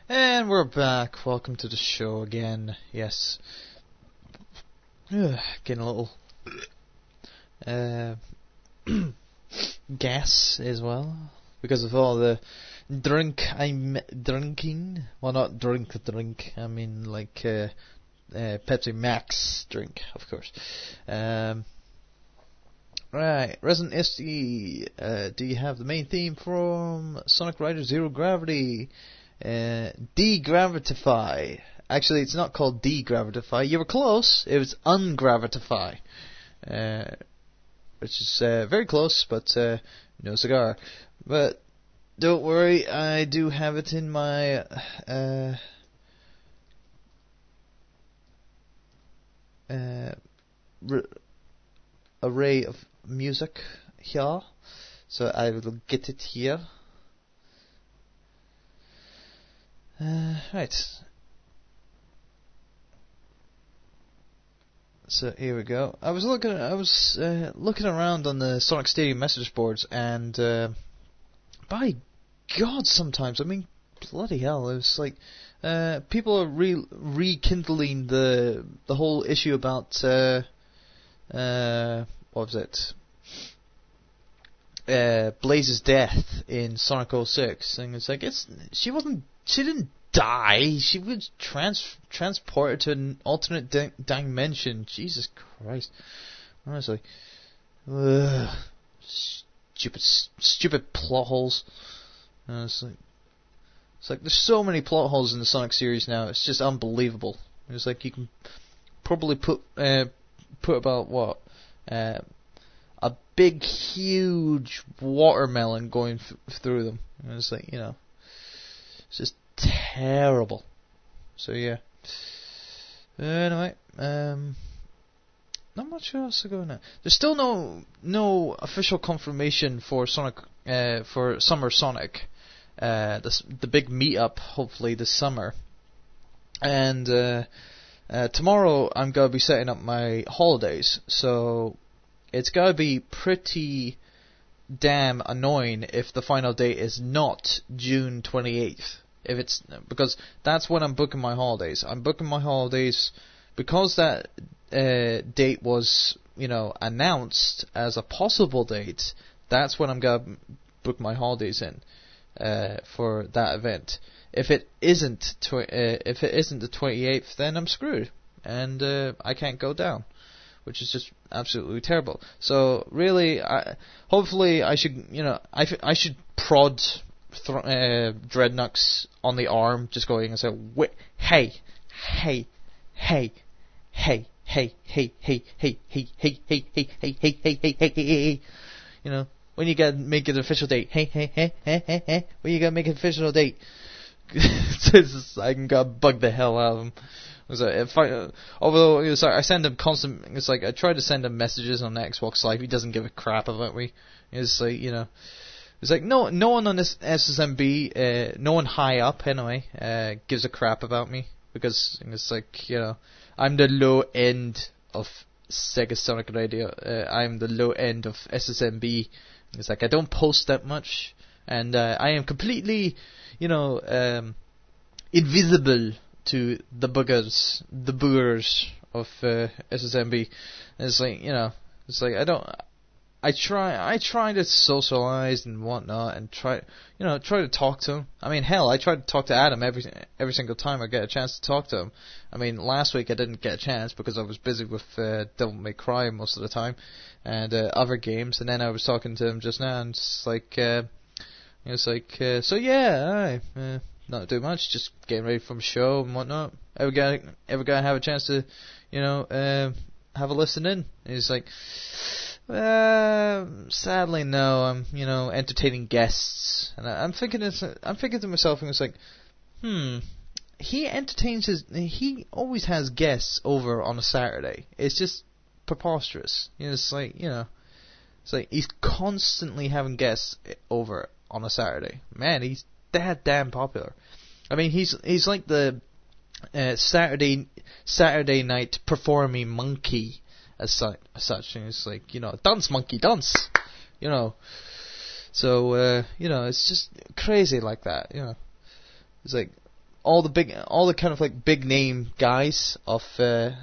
And we're back. Welcome to the show again. Yes. Getting a little gas as well because of all the drink I'm drinking. Well, not drink. I mean like Pepsi Max drink, of course. Right, Resident SD, do you have the main theme from Sonic Rider Zero Gravity? Degravitify. Actually, it's not called Degravitify. You were close. It was Ungravitify. Which is very close, but no cigar. But don't worry, I do have it in my array of music here. So I will get it here. Right. So here we go. I was looking around on the Sonic Stadium message boards, and by God, sometimes I mean, bloody hell, it was like people are rekindling the whole issue about what was it? Blaze's death in Sonic 06, and it's like she didn't die. She was transported to an alternate dimension. Jesus Christ! Honestly, stupid plot holes. It's like there's so many plot holes in the Sonic series now. It's just unbelievable. It's like you can probably put about what a big, huge watermelon going through them. And it's like, you know, it's just terrible. So yeah. Anyway, not much else to go now. There's still no official confirmation for Sonic for Summer Sonic, the big meetup hopefully this summer. And tomorrow I'm gonna be setting up my holidays, so it's gotta be pretty damn annoying if the final date is not June 28th. Because that's when I'm booking my holidays. I'm booking my holidays because that date was, you know, announced as a possible date. That's when I'm gonna book my holidays in for that event. If it isn't the 28th, then I'm screwed, and I can't go down, which is just absolutely terrible. So really, hopefully I should, you know, I should prod Dreadnoughts on the arm, just going and say, hey, you know, when you gotta make an official date, when you gotta make an official date. I can go bug the hell out of him. Although I send him constant. It's like I try to send him messages on Xbox Live. He doesn't give a crap about me. It's like, you know, it's like no one on this SSMB, no one high up anyway, gives a crap about me, because it's like, you know, I'm the low end of Sega Sonic Radio. I'm the low end of SSMB. It's like I don't post that much, and I am completely, you know, invisible to the boogers of SSMB. And it's like, you know, it's like I try to socialize and whatnot, and try to talk to him. I mean, hell, I try to talk to Adam every single time I get a chance to talk to him. I mean, last week I didn't get a chance because I was busy with Devil May Cry most of the time, and other games. And then I was talking to him just now, and it's like, so yeah, not doing much, just getting ready for a show and whatnot. Ever gonna have a chance to, you know, have a listen in? And he's like, sadly no. I'm, you know, entertaining guests, and I'm thinking to myself, and it's like, he always has guests over on a Saturday. It's just preposterous. You know, it's like he's constantly having guests over on a Saturday. Man, he's that damn popular. I mean, he's like the Saturday night performing monkey as such. And it's like, you know, dance monkey dance, you know. So you know, it's just crazy like that. You know, it's like all the kind of like big name guys of the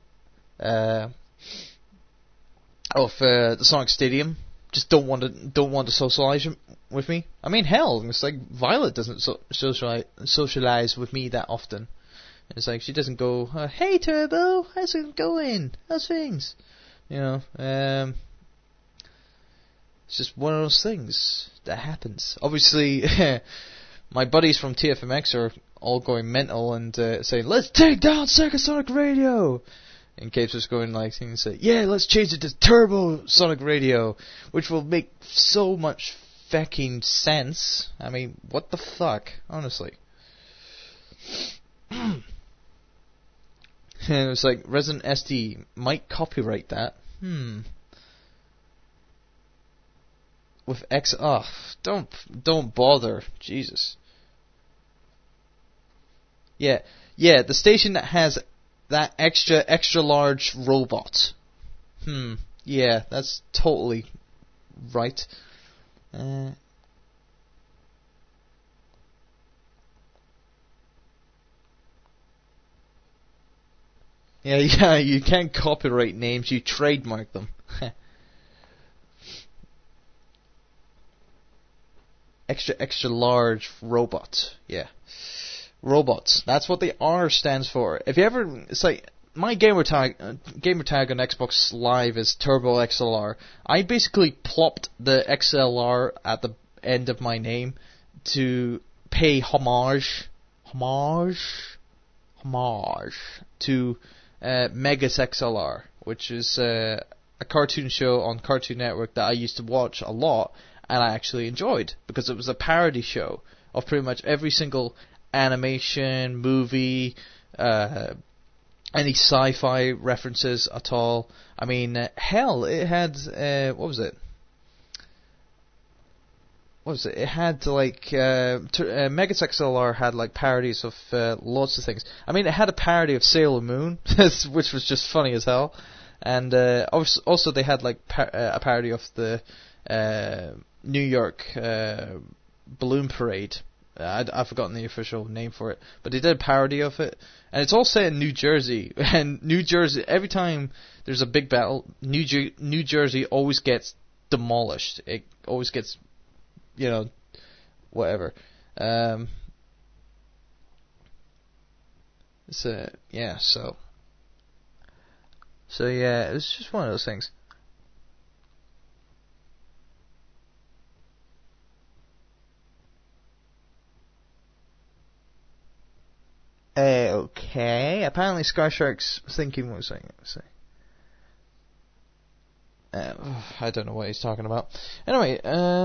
Sonic Stadium just don't want to socialize with me. I mean, hell, it's like Violet doesn't socialize with me that often. It's like she doesn't go, "Hey Turbo, how's it going? How's things?" You know, it's just one of those things that happens. Obviously, my buddies from TFMX are all going mental and saying, "Let's take down Sega Sonic Radio." And Cape's just going like, and say, "Yeah, let's change it to Turbo Sonic Radio," which will make so much fucking sense. I mean, what the fuck, honestly. And it was like, Resident SD might copyright that. With X, don't bother, Jesus. Yeah, the station that has that extra large robot. Yeah, that's totally right. Yeah, you can't copyright names, you trademark them. Extra large robot. Yeah. Robots. That's what the R stands for. If you ever, it's like, my gamertag on Xbox Live is Turbo XLR. I basically plopped the XLR at the end of my name to pay homage to Megas XLR, which is a cartoon show on Cartoon Network that I used to watch a lot, and I actually enjoyed, because it was a parody show of pretty much every single animation, movie, any sci-fi references at all. I mean, hell, it had, what was it? It had like Megas XLR had like parodies of lots of things. I mean, it had a parody of Sailor Moon, which was just funny as hell, and also they had like a parody of the New York balloon parade. I've forgotten the official name for it, but they did a parody of it, and it's all set in New Jersey. And New Jersey, every time there's a big battle, New Jersey always gets demolished. It always gets, whatever. So yeah, it was just one of those things. Okay, apparently Sky Shark's thinking what was I going to say? I don't know what he's talking about. Anyway,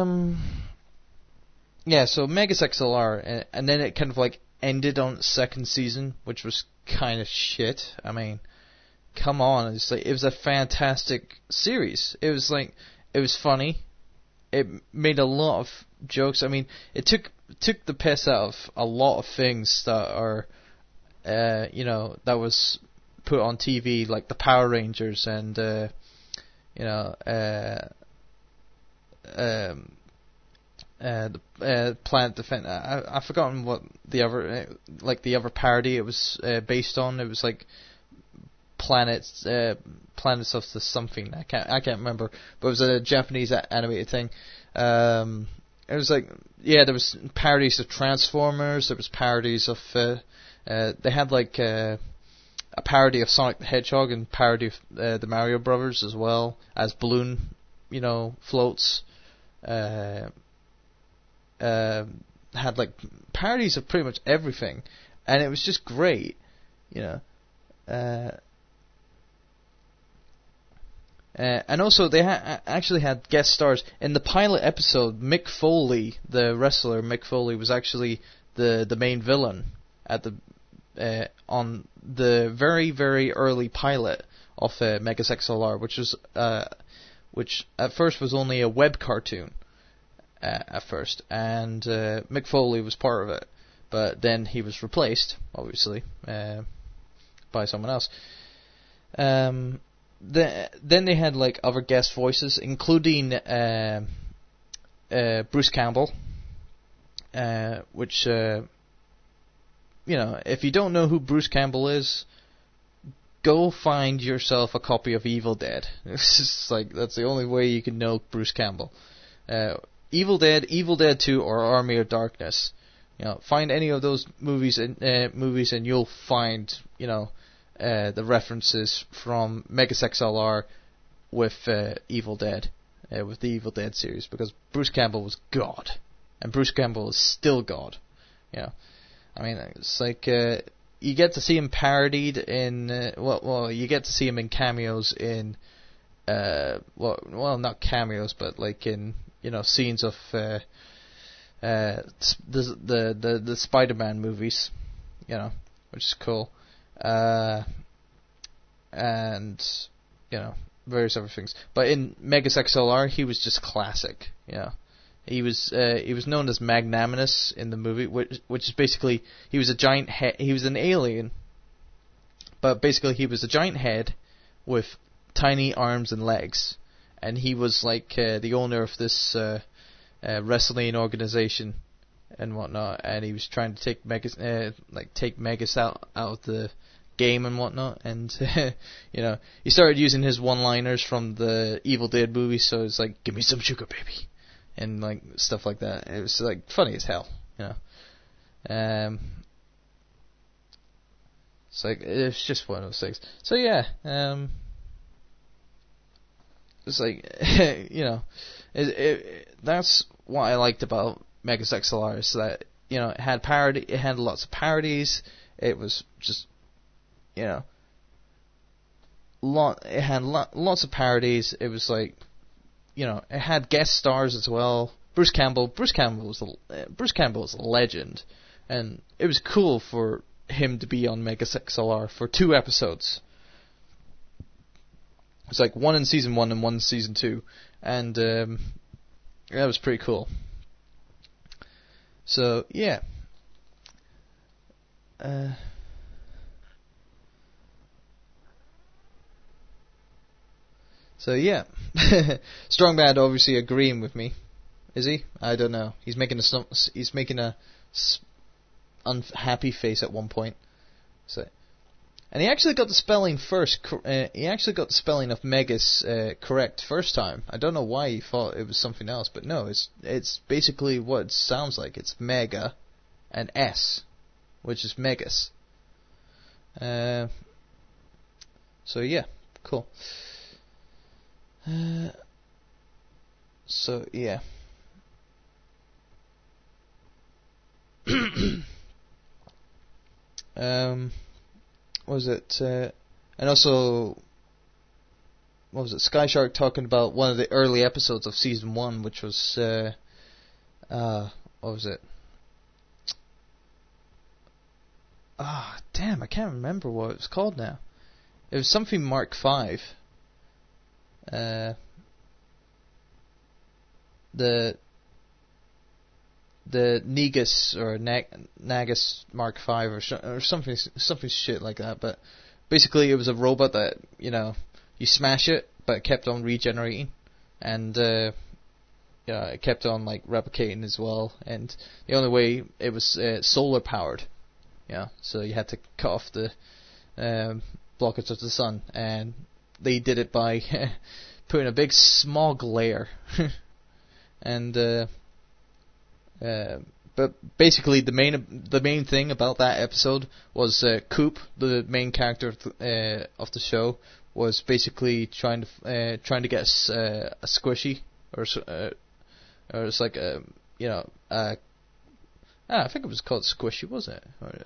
yeah, so Megas XLR, and then it kind of like ended on its second season, which was kind of shit. I mean, come on, it was a fantastic series. It was funny. It made a lot of jokes. I mean, it took the piss out of a lot of things that are, that was put on TV, like the Power Rangers and, the Planet Defense. I've forgotten what the other parody it was based on. It was like planets of the something. I can't remember, but it was a Japanese animated thing. It was like, yeah, there was parodies of Transformers. There was parodies of they had like a parody of Sonic the Hedgehog and parody of the Mario Brothers as well as balloon, floats. Had like parodies of pretty much everything, and it was just great, and also they actually had guest stars in the pilot episode. Mick Foley, the wrestler Mick Foley, was actually the main villain at the on the very, very early pilot of Megas XLR, which at first was only a web cartoon at first, and Mick Foley was part of it, but then he was replaced, obviously, by someone else. Then they had like other guest voices, including Bruce Campbell, which if you don't know who Bruce Campbell is, go find yourself a copy of Evil Dead. It's just like, that's the only way you can know Bruce Campbell. Evil Dead, Evil Dead 2, or Army of Darkness. Find any of those movies and you'll find, the references from Megas XLR with Evil Dead, with the Evil Dead series, because Bruce Campbell was God, and Bruce Campbell is still God. I mean, it's like you get to see him parodied in you get to see him in cameos in not cameos, but like in scenes of the Spider-Man movies, which is cool, and various other things. But in Megas XLR, he was just classic. He was known as Magnanimous in the movie, which is basically, he was a giant head. He was an alien, but basically he was a giant head with tiny arms and legs, and he was like the owner of this wrestling organization and whatnot, and he was trying to take Megas out of the game and whatnot, and he started using his one-liners from the Evil Dead movie, so it's like, give me some sugar, baby, and like stuff like that. It was like funny as hell, It's like, it's just one of those things. So yeah, it's like that's what I liked about Megas XLR, is that it had parody, it had lots of parodies. It was just it had lots of parodies. It was like, it had guest stars as well. Bruce Campbell was a legend, and it was cool for him to be on Megas XLR for 2 episodes. It's like one in season 1 and one in season 2, and that was pretty cool. So yeah. So yeah, Strong Bad obviously agreeing with me, is he? I don't know. He's making a unhappy face at one point. So, and he actually got the spelling first. He actually got the spelling of Megas correct first time. I don't know why he thought it was something else, but no, it's basically what it sounds like. It's Mega, and S, which is Megas. So yeah, cool. So yeah. What was it? And also, what was it? Sky Shark talking about one of the early episodes of season 1, which was what was it? Damn, I can't remember what it was called now. It was something Mark 5. The Negus or Nagus Mark 5 or something shit like that. But basically, it was a robot that you smash it, but it kept on regenerating, and it kept on like replicating as well. And the only way, it was solar powered. So you had to cut off the blockage of the sun, and they did it by putting a big smog layer. And but basically the main thing about that episode was Coop, the main character of the show, was basically trying to get a squishy, or it's like I think it was called Squishy, was it?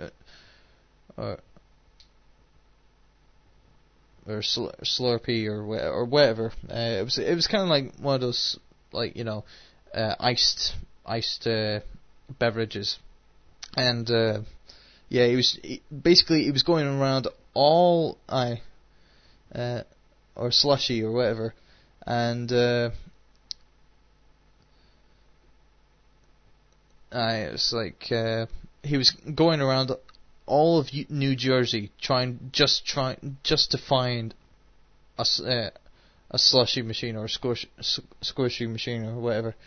Or Slurpee or whatever. It was kind of like one of those, like, iced beverages, and he was going around all or slushy or whatever, and it's like he was going around all of New Jersey trying to find a slushy machine or a squishy machine or whatever.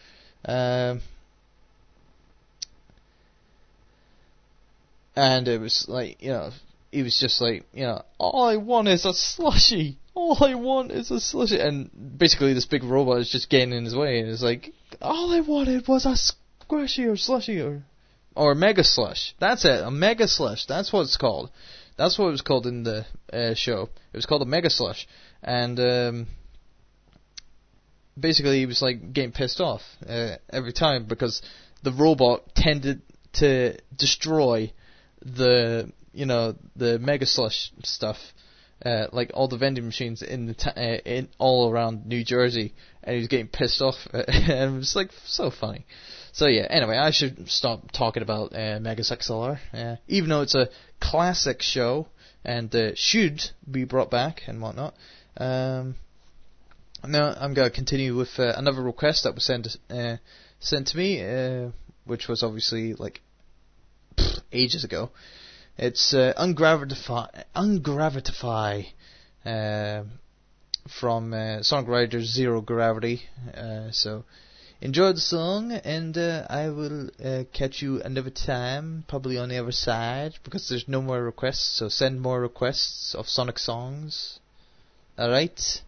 And it was like, he was just like, all I want is a slushy. All I want is a slushy. And basically this big robot is just getting in his way, and it's like, all I wanted was a squishy or slushy or mega slush. That's it, a mega slush. That's what it's called. That's what it was called in the show. It was called a mega slush. And basically he was like getting pissed off every time because the robot tended to destroy the mega slush stuff, like all the vending machines in the in all around New Jersey, and he was getting pissed off, and it was like so funny. So yeah, anyway, I should stop talking about Megas XLR, even though it's a classic show and should be brought back and whatnot. Now I'm going to continue with another request that was sent to me, which was obviously like ages ago. It's Ungravitify from Sonic Riders Zero Gravity. So enjoy the song, and I will catch you another time, probably on the other side, because there's no more requests. So send more requests of Sonic songs. Alright?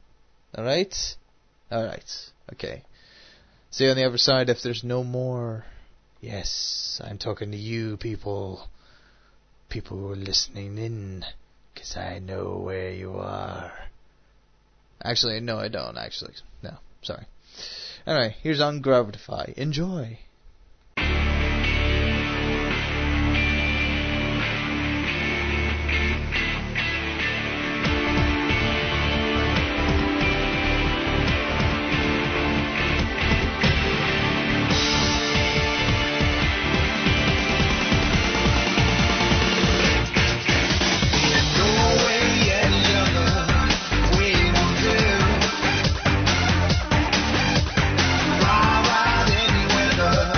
Okay. See you on the other side if there's no more. Yes, I'm talking to you, people. People who are listening in, 'cause I know where you are. Actually, no, I don't, actually. No, sorry. Anyway, here's Ungravitify. Enjoy. Ride anywhere.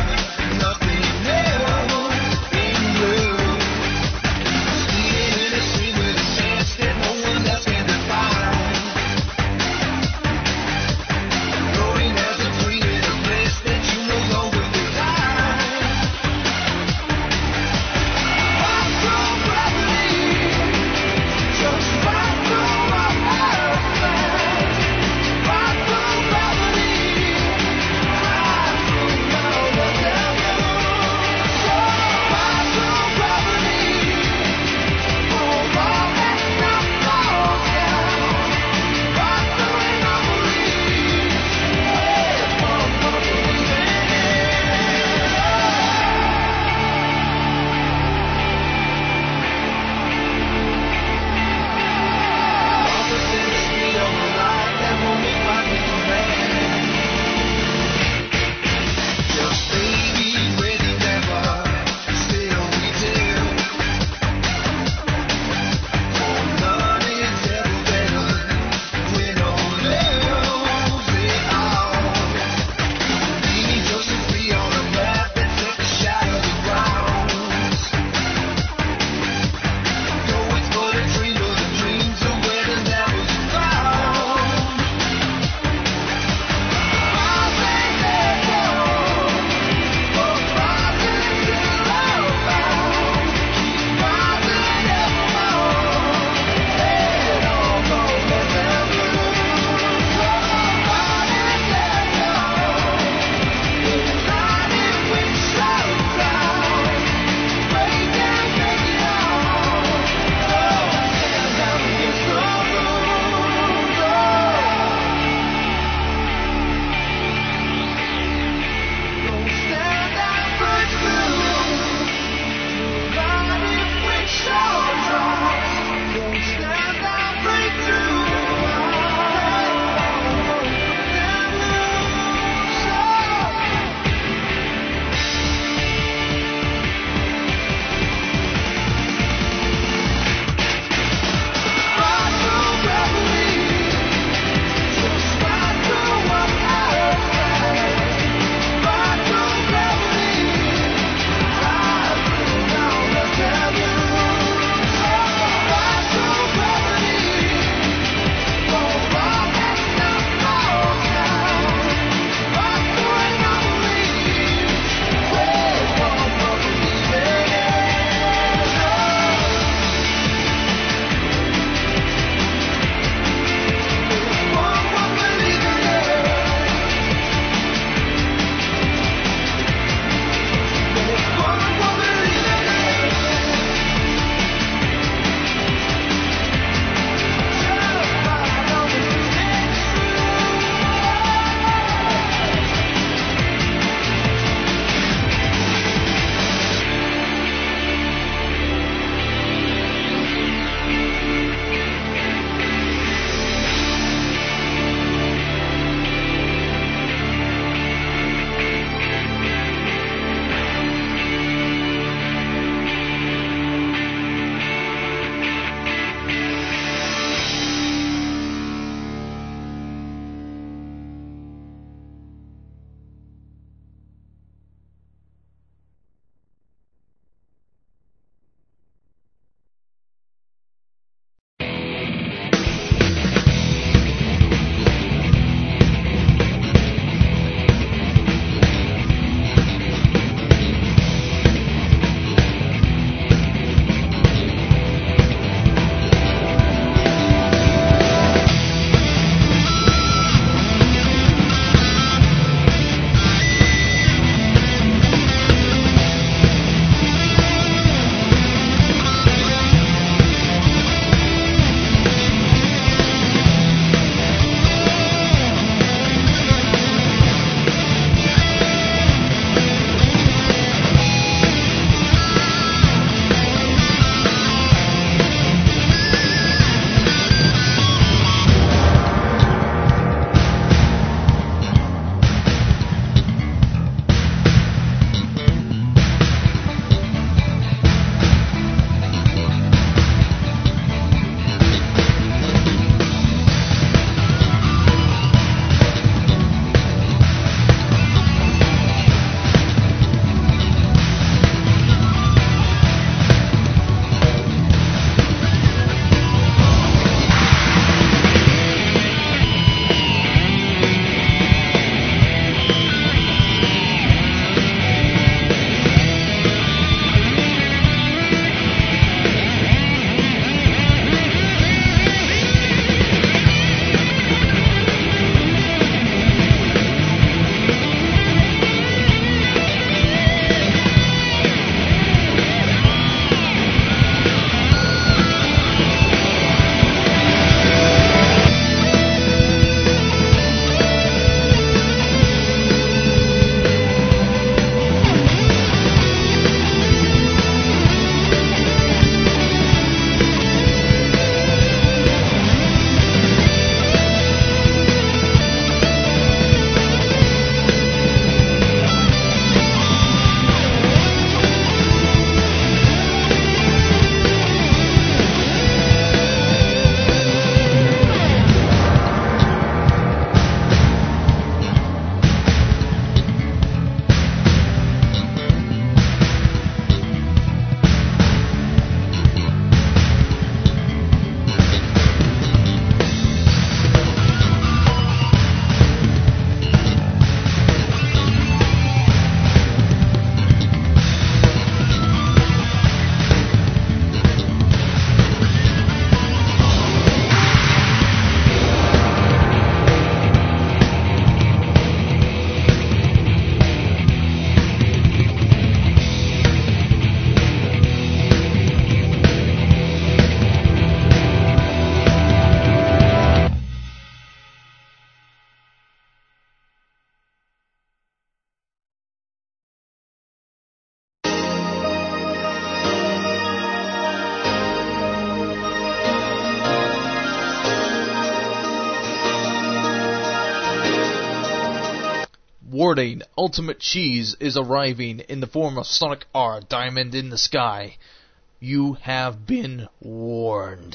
warning, Ultimate Cheese is arriving in the form of Sonic R, Diamond in the Sky. You have been warned.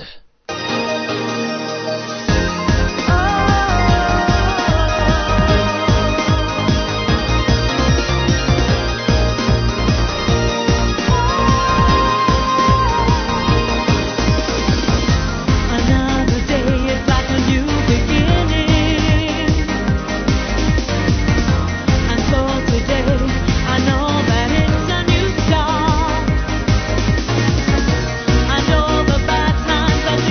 I know the bad times are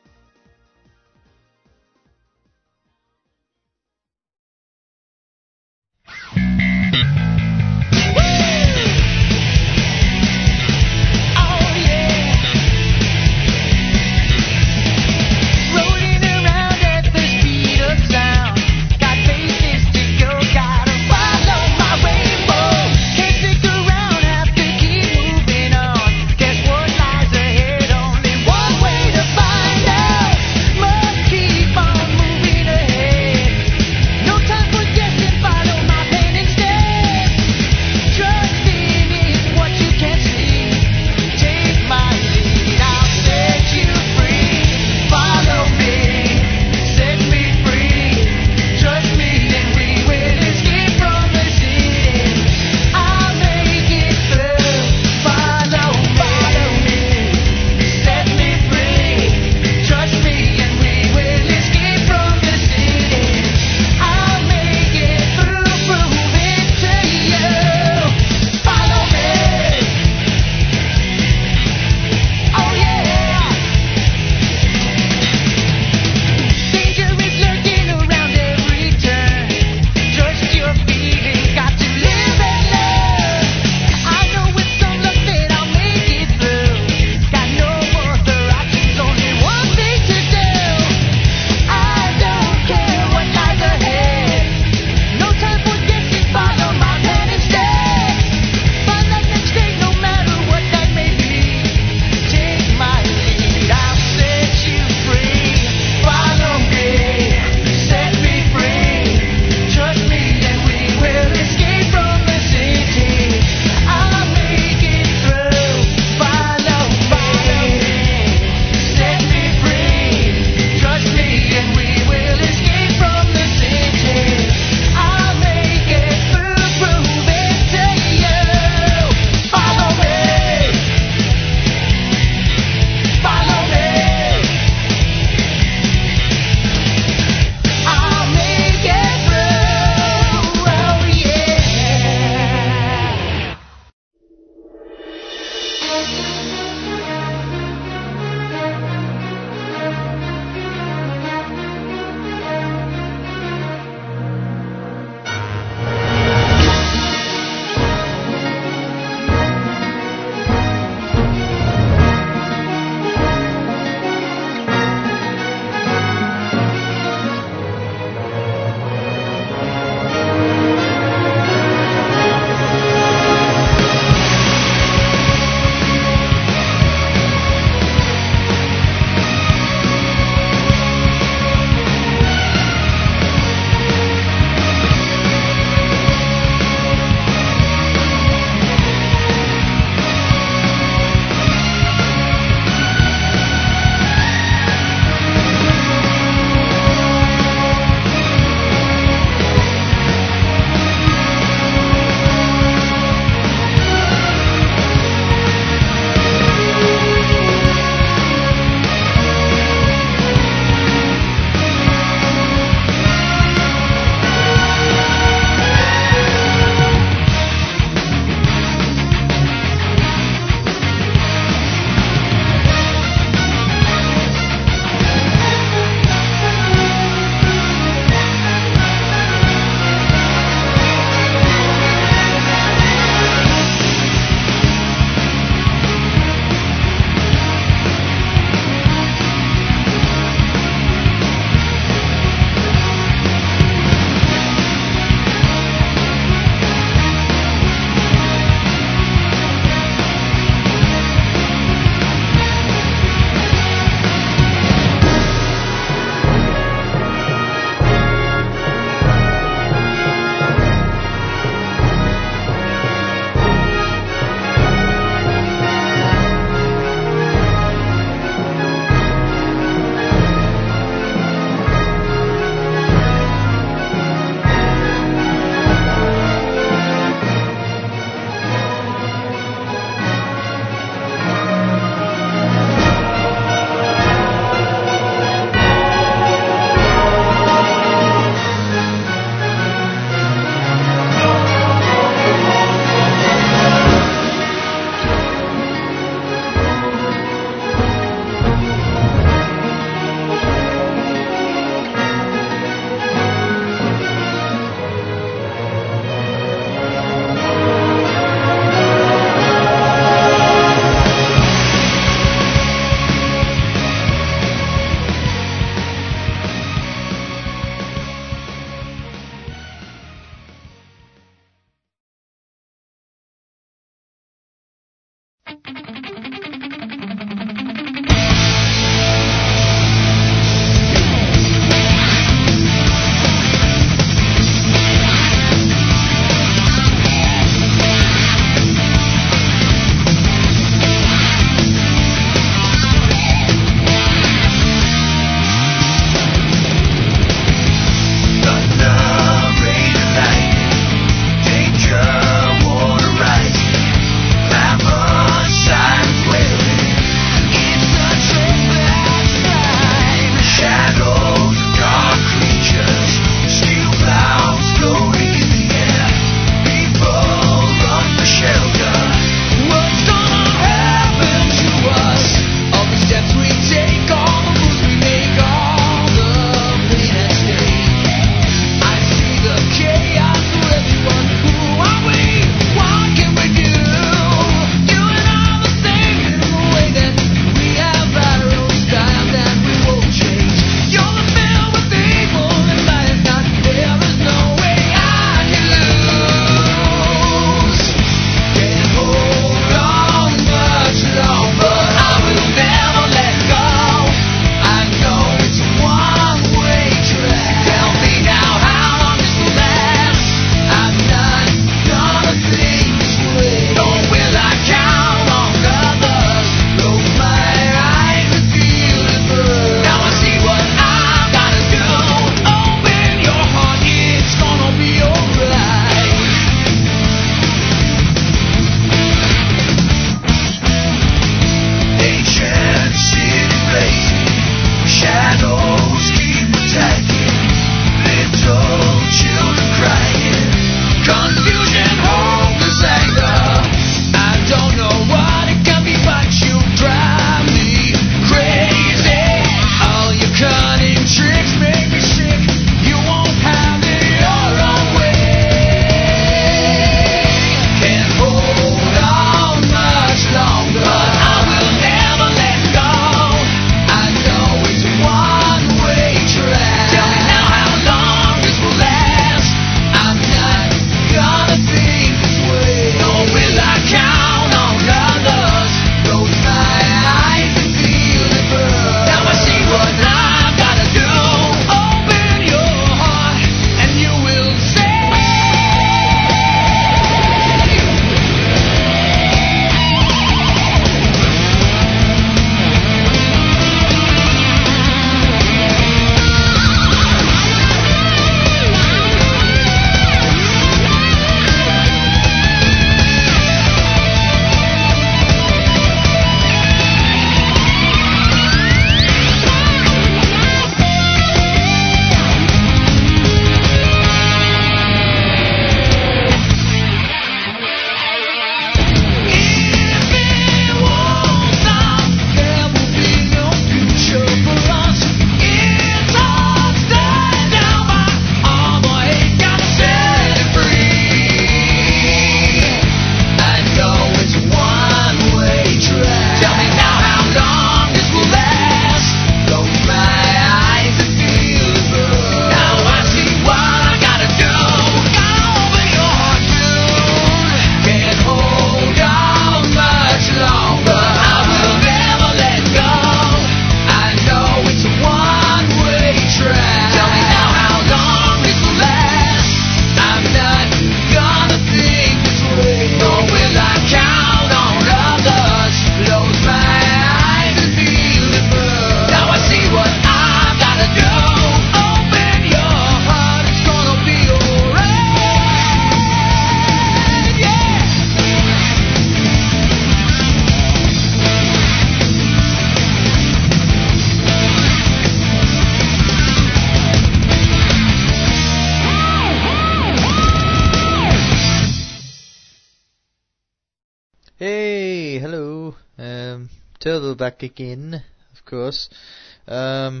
Phil back again, of course. Yeah,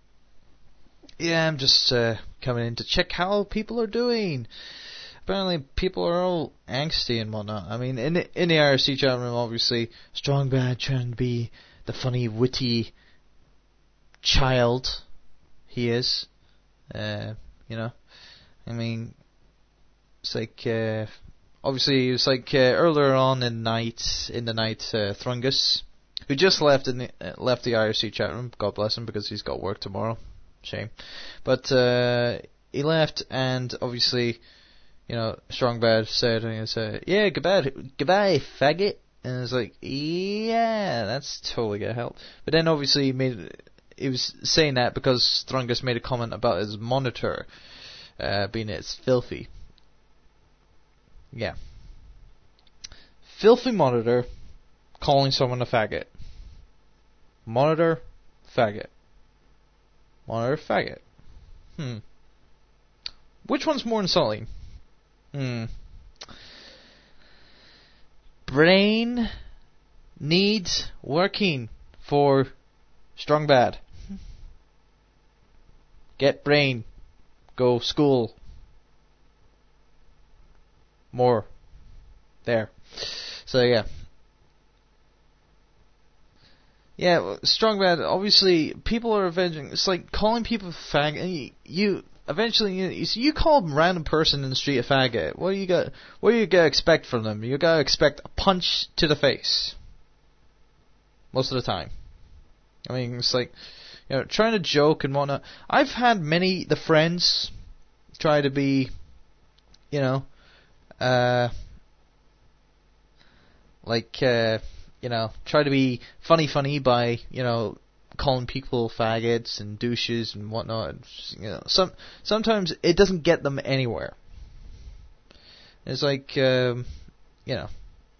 I'm just coming in to check how people are doing. Apparently, people are all angsty and whatnot. I mean, in the IRC chat room, obviously, Strong Bad trying to be the funny, witty child he is. You know, I mean, it's like obviously it was like earlier on in the night, Thrungus, who just left the IRC chat room. God bless him, because he's got work tomorrow. Shame, but he left, and obviously, you know, Strong Bad said, "Yeah, goodbye, faggot." And it's like, yeah, that's totally gonna help. But then obviously he was saying that because Thrungus made a comment about his monitor being it's filthy. Yeah. Filthy monitor calling someone a faggot. Monitor, faggot. Monitor, faggot. Which one's more insulting? Brain needs working for Strong Bad. Get brain. Go school. More. There. So yeah. Yeah, Strong Bad, obviously, people are avenging. It's like calling people faggot. You eventually, you call a random person in the street a faggot. What do you got to expect from them? You got to expect a punch to the face. Most of the time. I mean, it's like, you know, trying to joke and whatnot. I've had the friends try to be, you know, you know, try to be funny by, you know, calling people faggots and douches and whatnot. You know, sometimes it doesn't get them anywhere. It's like, you know,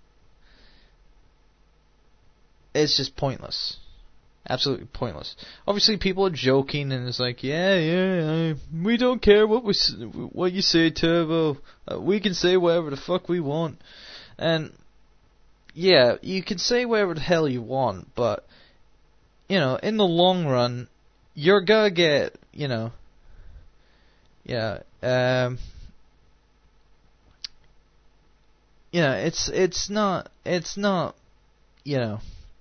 it's just pointless. Absolutely pointless. Obviously, people are joking, and it's like, yeah, we don't care what you say, Turbo. We can say whatever the fuck we want. And yeah, you can say whatever the hell you want, but you know, in the long run, you're gonna get, you know, yeah, you know, it's not, you know,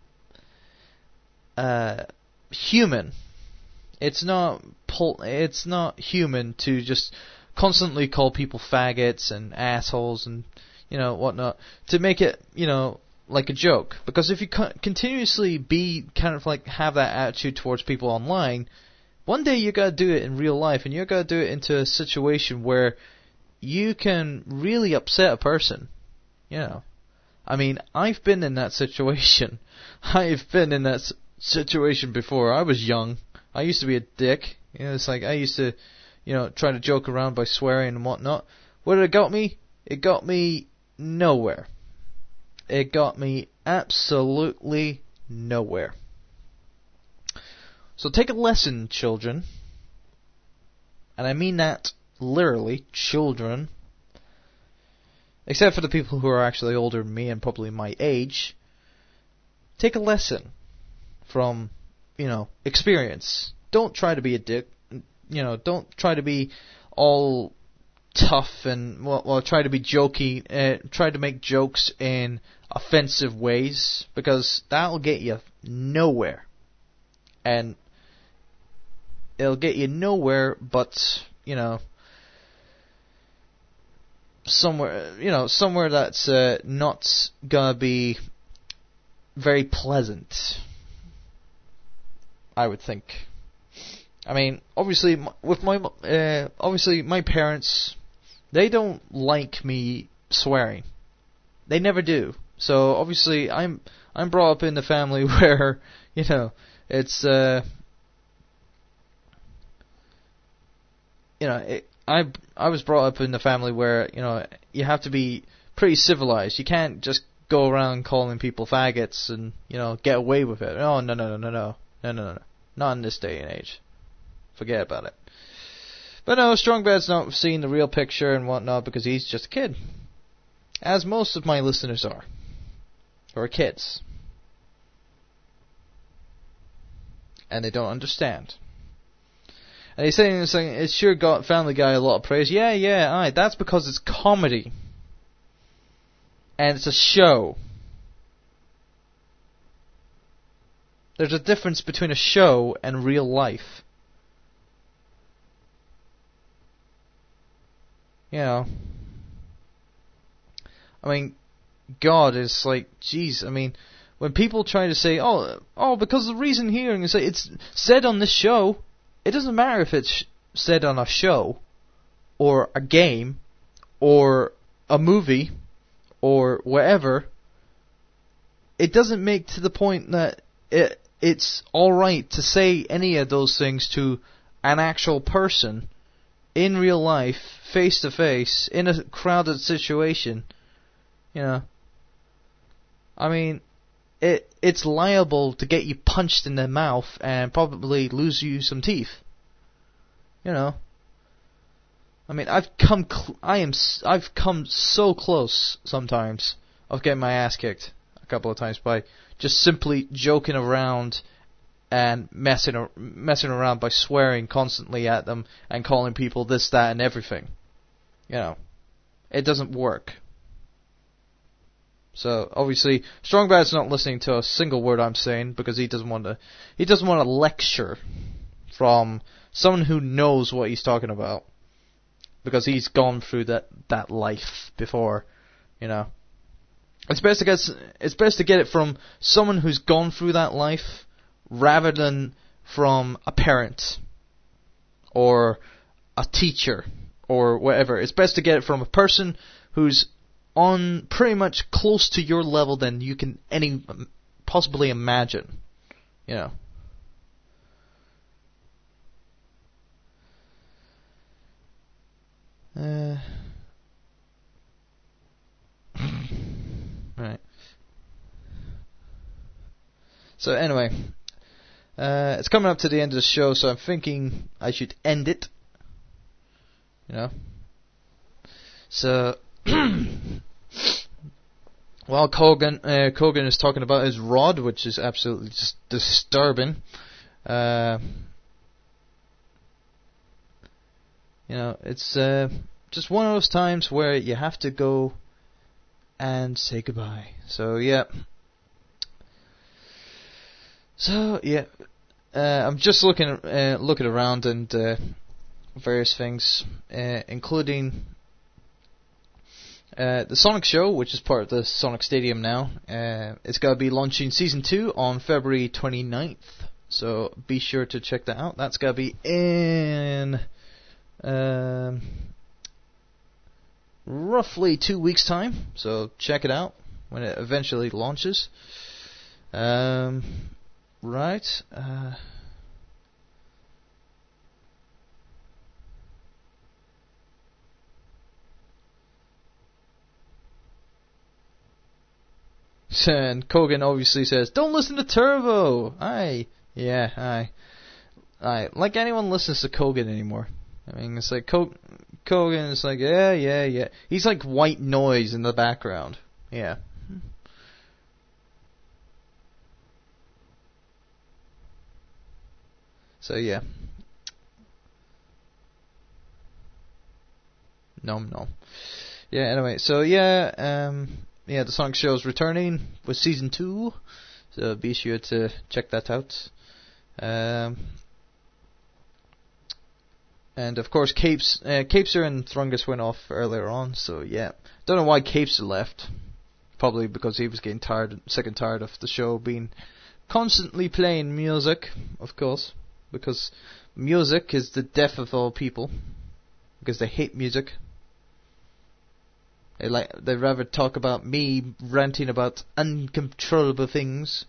human. It's not human to just constantly call people faggots and assholes and, you know, whatnot, to make it, you know, like a joke. Because if you continuously have that attitude towards people online, one day you gotta do it in real life, and you're gonna do it into a situation where you can really upset a person. You know, I mean, I've been in that situation. I've been in that situation before. I was young. I used to be a dick. You know, it's like I used to, you know, try to joke around by swearing and whatnot. What did it got me? It got me nowhere. It got me absolutely nowhere. So take a lesson, children. And I mean that literally, children. Except for the people who are actually older than me and probably my age. Take a lesson from, you know, experience. Don't try to be a dick. You know, don't try to be all tough and try to be jokey. Try to make jokes in offensive ways, because that'll get you nowhere. And it'll get you nowhere, but, you know, somewhere that's not gonna be very pleasant, I would think. I mean, obviously, with my parents, they don't like me swearing. They never do. So obviously, I'm brought up in the family where, you know, it's you know, I was brought up in the family where, you know, you have to be pretty civilized. You can't just go around calling people faggots and, you know, get away with it. Oh, no. Not in this day and age. Forget about it. But no, Strong Bad's not seeing the real picture and whatnot, because he's just a kid. As most of my listeners are. Or kids. and they don't understand. And he's saying it's sure got Family Guy a lot of praise. Yeah, aye, that's because it's comedy. And it's a show. There's a difference between a show and real life. You know. I mean, God is like, jeez, I mean, when people try to say, oh, because the reason here, and you say it's said on this show, it doesn't matter if it's said on a show, or a game, or a movie, or whatever. It doesn't make to the point that it's alright to say any of those things to an actual person, in real life, face to face, in a crowded situation. You know. I mean, it's liable to get you punched in the mouth and probably lose you some teeth. You know. I mean, I've come so close sometimes of getting my ass kicked a couple of times by just simply joking around and messing around by swearing constantly at them and calling people this, that, and everything. You know, it doesn't work. So obviously, Strong Bad's not listening to a single word I'm saying because he doesn't want to lecture from someone who knows what he's talking about, because he's gone through that life before, you know. It's best to get it from someone who's gone through that life rather than from a parent or a teacher or whatever. It's best to get it from a person who's on pretty much close to your level than you can possibly imagine, you know. Right. So anyway, it's coming up to the end of the show, so I'm thinking I should end it. You know. So, while Kogan is talking about his rod, which is absolutely just disturbing. You know, it's just one of those times where you have to go and say goodbye. So yeah. I'm just looking around and various things, including the Sonic Show, which is part of the Sonic Stadium now. It's going to be launching Season 2 on February 29th, so be sure to check that out. That's going to be in roughly 2 weeks' time, so check it out when it eventually launches. Right. And Kogan obviously says, "Don't listen to Turbo." Aye. Like anyone listens to Kogan anymore. I mean, it's like Kogan is like, yeah. He's like white noise in the background. Yeah. So yeah. No. Yeah. Anyway, so yeah. The Sonic Show is returning with Season 2, so be sure to check that out. And of course, Capeser and Thrungus went off earlier on, so yeah. Don't know why Capeser left. Probably because he was getting sick and tired of the show being constantly playing music, of course. Because music is the death of all people. Because they hate music. They'd rather talk about me ranting about uncontrollable things.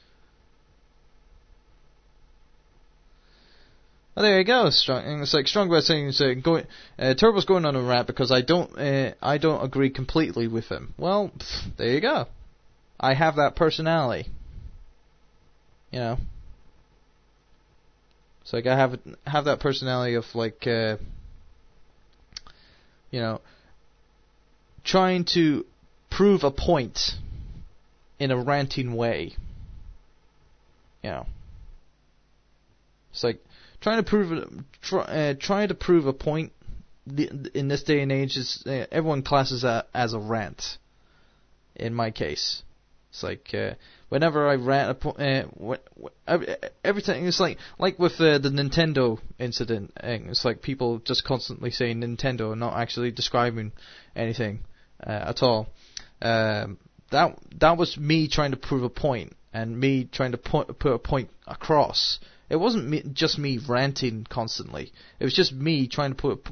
Well, there you go. It's like Strongbad saying, Turbo's going on a rant because I don't agree completely with him. Well, there you go. I have that personality. You know. So like I have that personality of like, you know, trying to prove a point in a ranting way. You know. It's like trying to prove a point. In this day and age, is everyone classes that as a rant. In my case, it's like whenever I rant, everything. It's like with the Nintendo incident. It's like people just constantly saying Nintendo and not actually describing anything at all. That was me trying to prove a point and me trying to put a point across. It wasn't just me ranting constantly. It was just me trying to put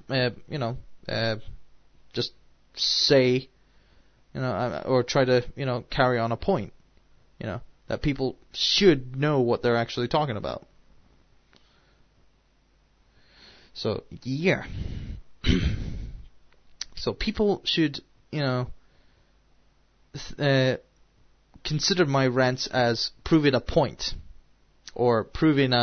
just say. Or try to, carry on a point, that people should know what they're actually talking about. So, yeah. So people should, consider my rants as proving a point, or proving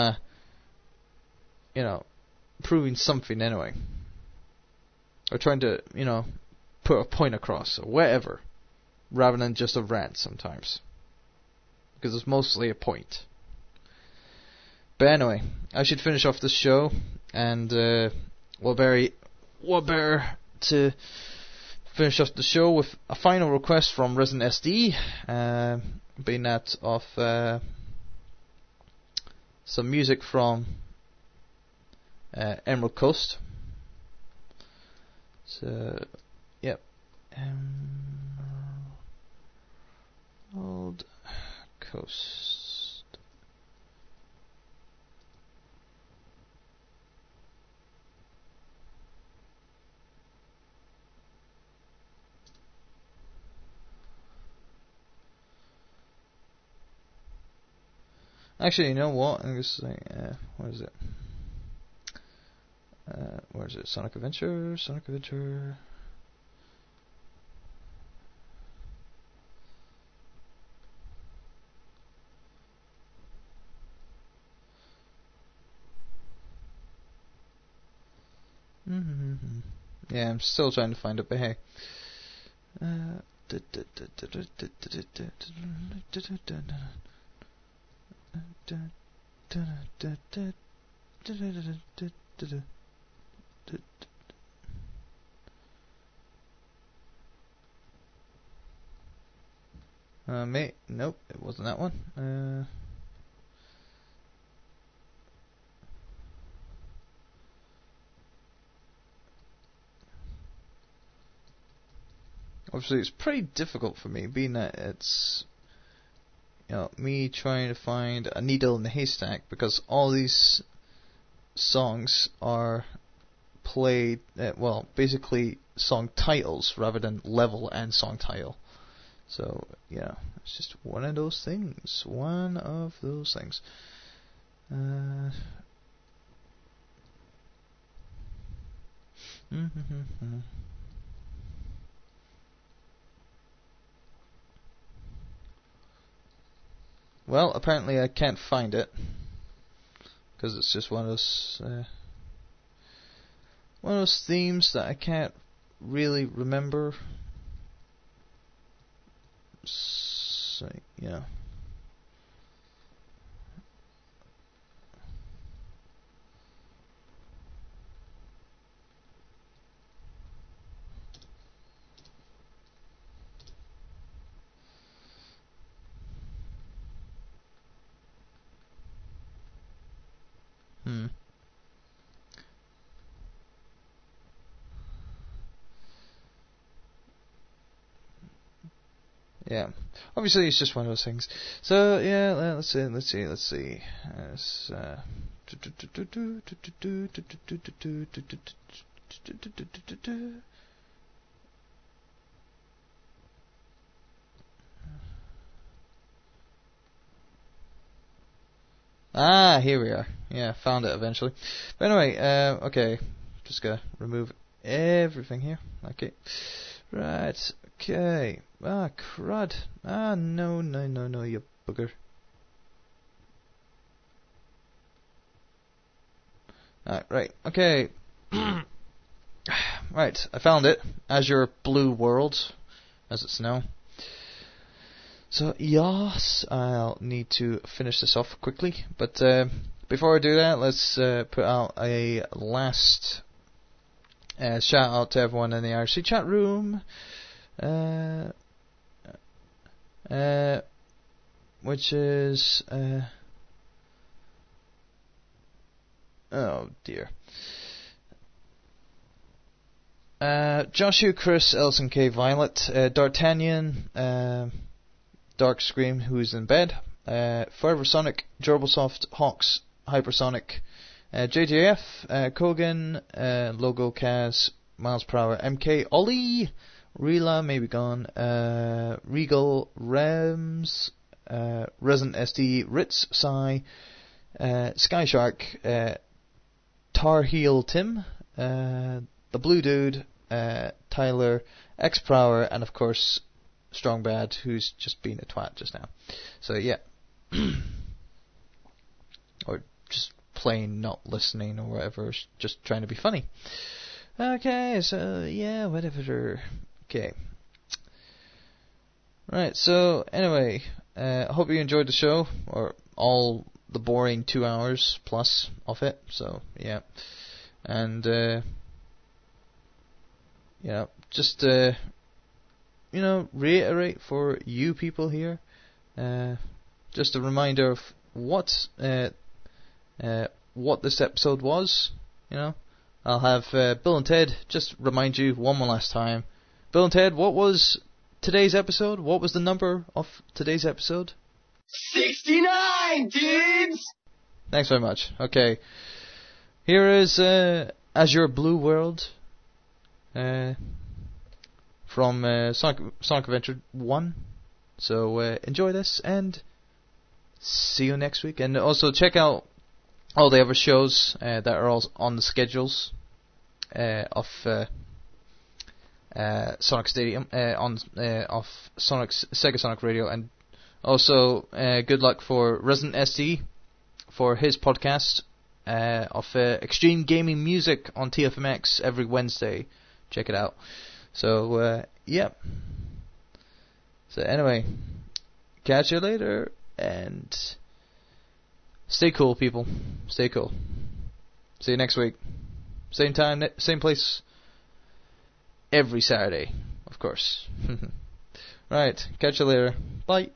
proving something anyway, or trying to, put a point across, or whatever, rather than just a rant sometimes. Because it's mostly a point. But anyway, I should finish off the show, and what better to finish off the show with a final request from Resident SD, being that of some music from Emerald Coast. So, yep. Emerald Coast. Actually, you know what? I'm just saying, what is it? Where is it? Sonic Adventure? Sonic Adventure. Yeah, I'm still trying to find it, but hey. Nope, it wasn't that one. Obviously, it's pretty difficult for me, being that it's me trying to find a needle in the haystack, because all these songs are played, basically song titles rather than level and song title. So, yeah, it's just one of those things. Well, apparently I can't find it, because it's just one of those themes that I can't really remember. So, yeah. Yeah, obviously it's just one of those things. So yeah, let's see. Here we are. Yeah, found it eventually. But anyway, okay, just gotta remove everything here. Okay, right. Okay. Crud. No, you bugger. Right. Okay. Right. I found it. Azure Blue World, as it's known. So yes, I'll need to finish this off quickly. But before I do that, let's put out a last shout out to everyone in the IRC chat room, which is oh dear. Joshua, Chris, Elson K, Violet, D'Artagnan, Dark Scream, who's in bed, Forever Sonic, Gerbilsoft, Hawks, Hypersonic, JJF, Kogan, Logo Kaz, Miles Per Hour, MK, Ollie, Rila, maybe gone, Regal, Rems, Resident SD, Ritz, Psy, Sky Shark, Tar Heel Tim, The Blue Dude, Tyler, X Prower, and of course Strong Bad, who's just been a twat just now. So yeah. Or just plain not listening or whatever, just trying to be funny. Okay, so yeah, whatever. Okay. Right, so anyway, I hope you enjoyed the show, or all the boring 2 hours plus of it, so yeah. And, just, reiterate for you people here, just a reminder of what this episode was, I'll have Bill and Ted just remind you one more last time. Bill and Ted, what was today's episode? What was the number of today's episode? 69, dudes! Thanks very much. Okay. Here is Azure Blue World from Sonic Adventure 1. So enjoy this and see you next week. And also check out all the other shows that are all on the schedules of Sonic Stadium of Sonic's Sega Sonic Radio, and also good luck for Resident SD for his podcast of Extreme Gaming Music on TFMX every Wednesday. Check it out. So yeah. So anyway, catch you later and stay cool, people. Stay cool. See you next week. Same time, same place. Every Saturday, of course. Right, catch you later. Bye.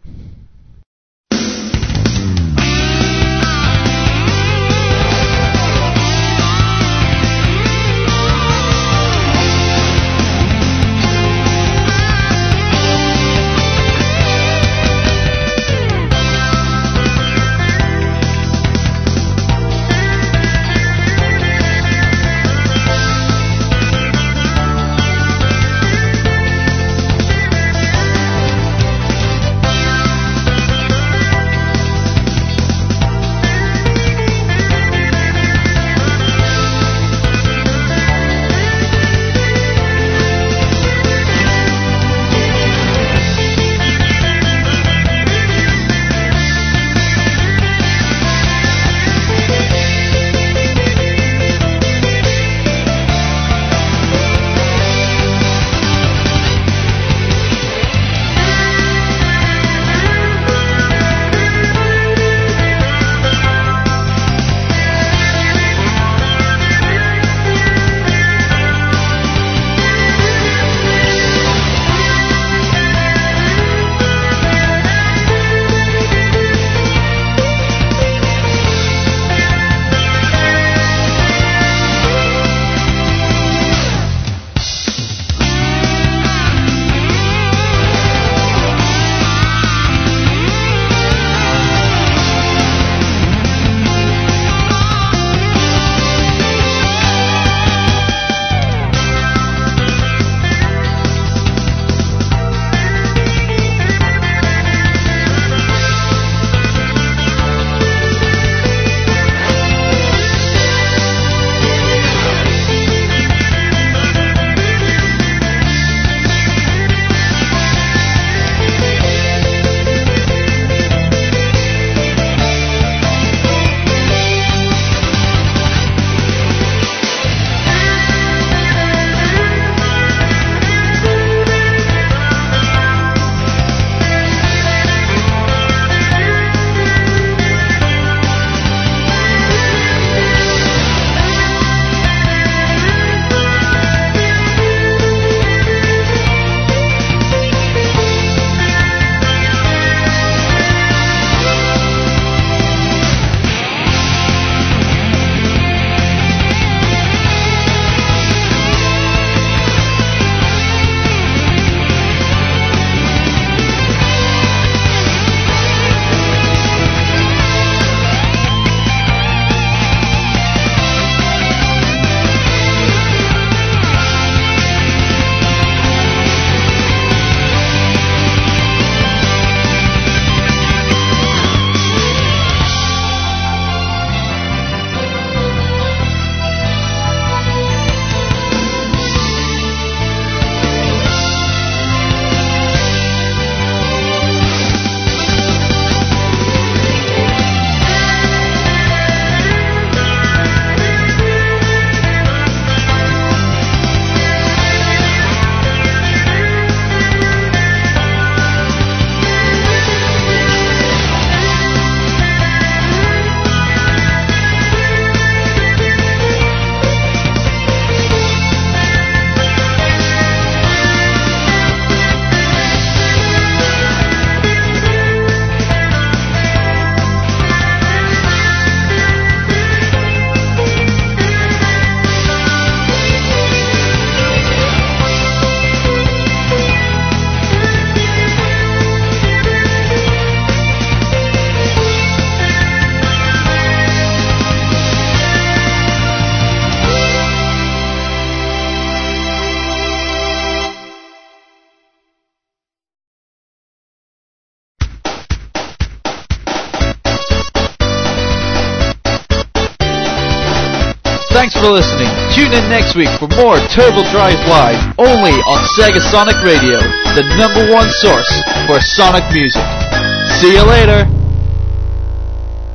Thanks for listening. Tune in next week for more Turbo Drive Live, only on Sega Sonic Radio, the #1 source for Sonic music. See you later.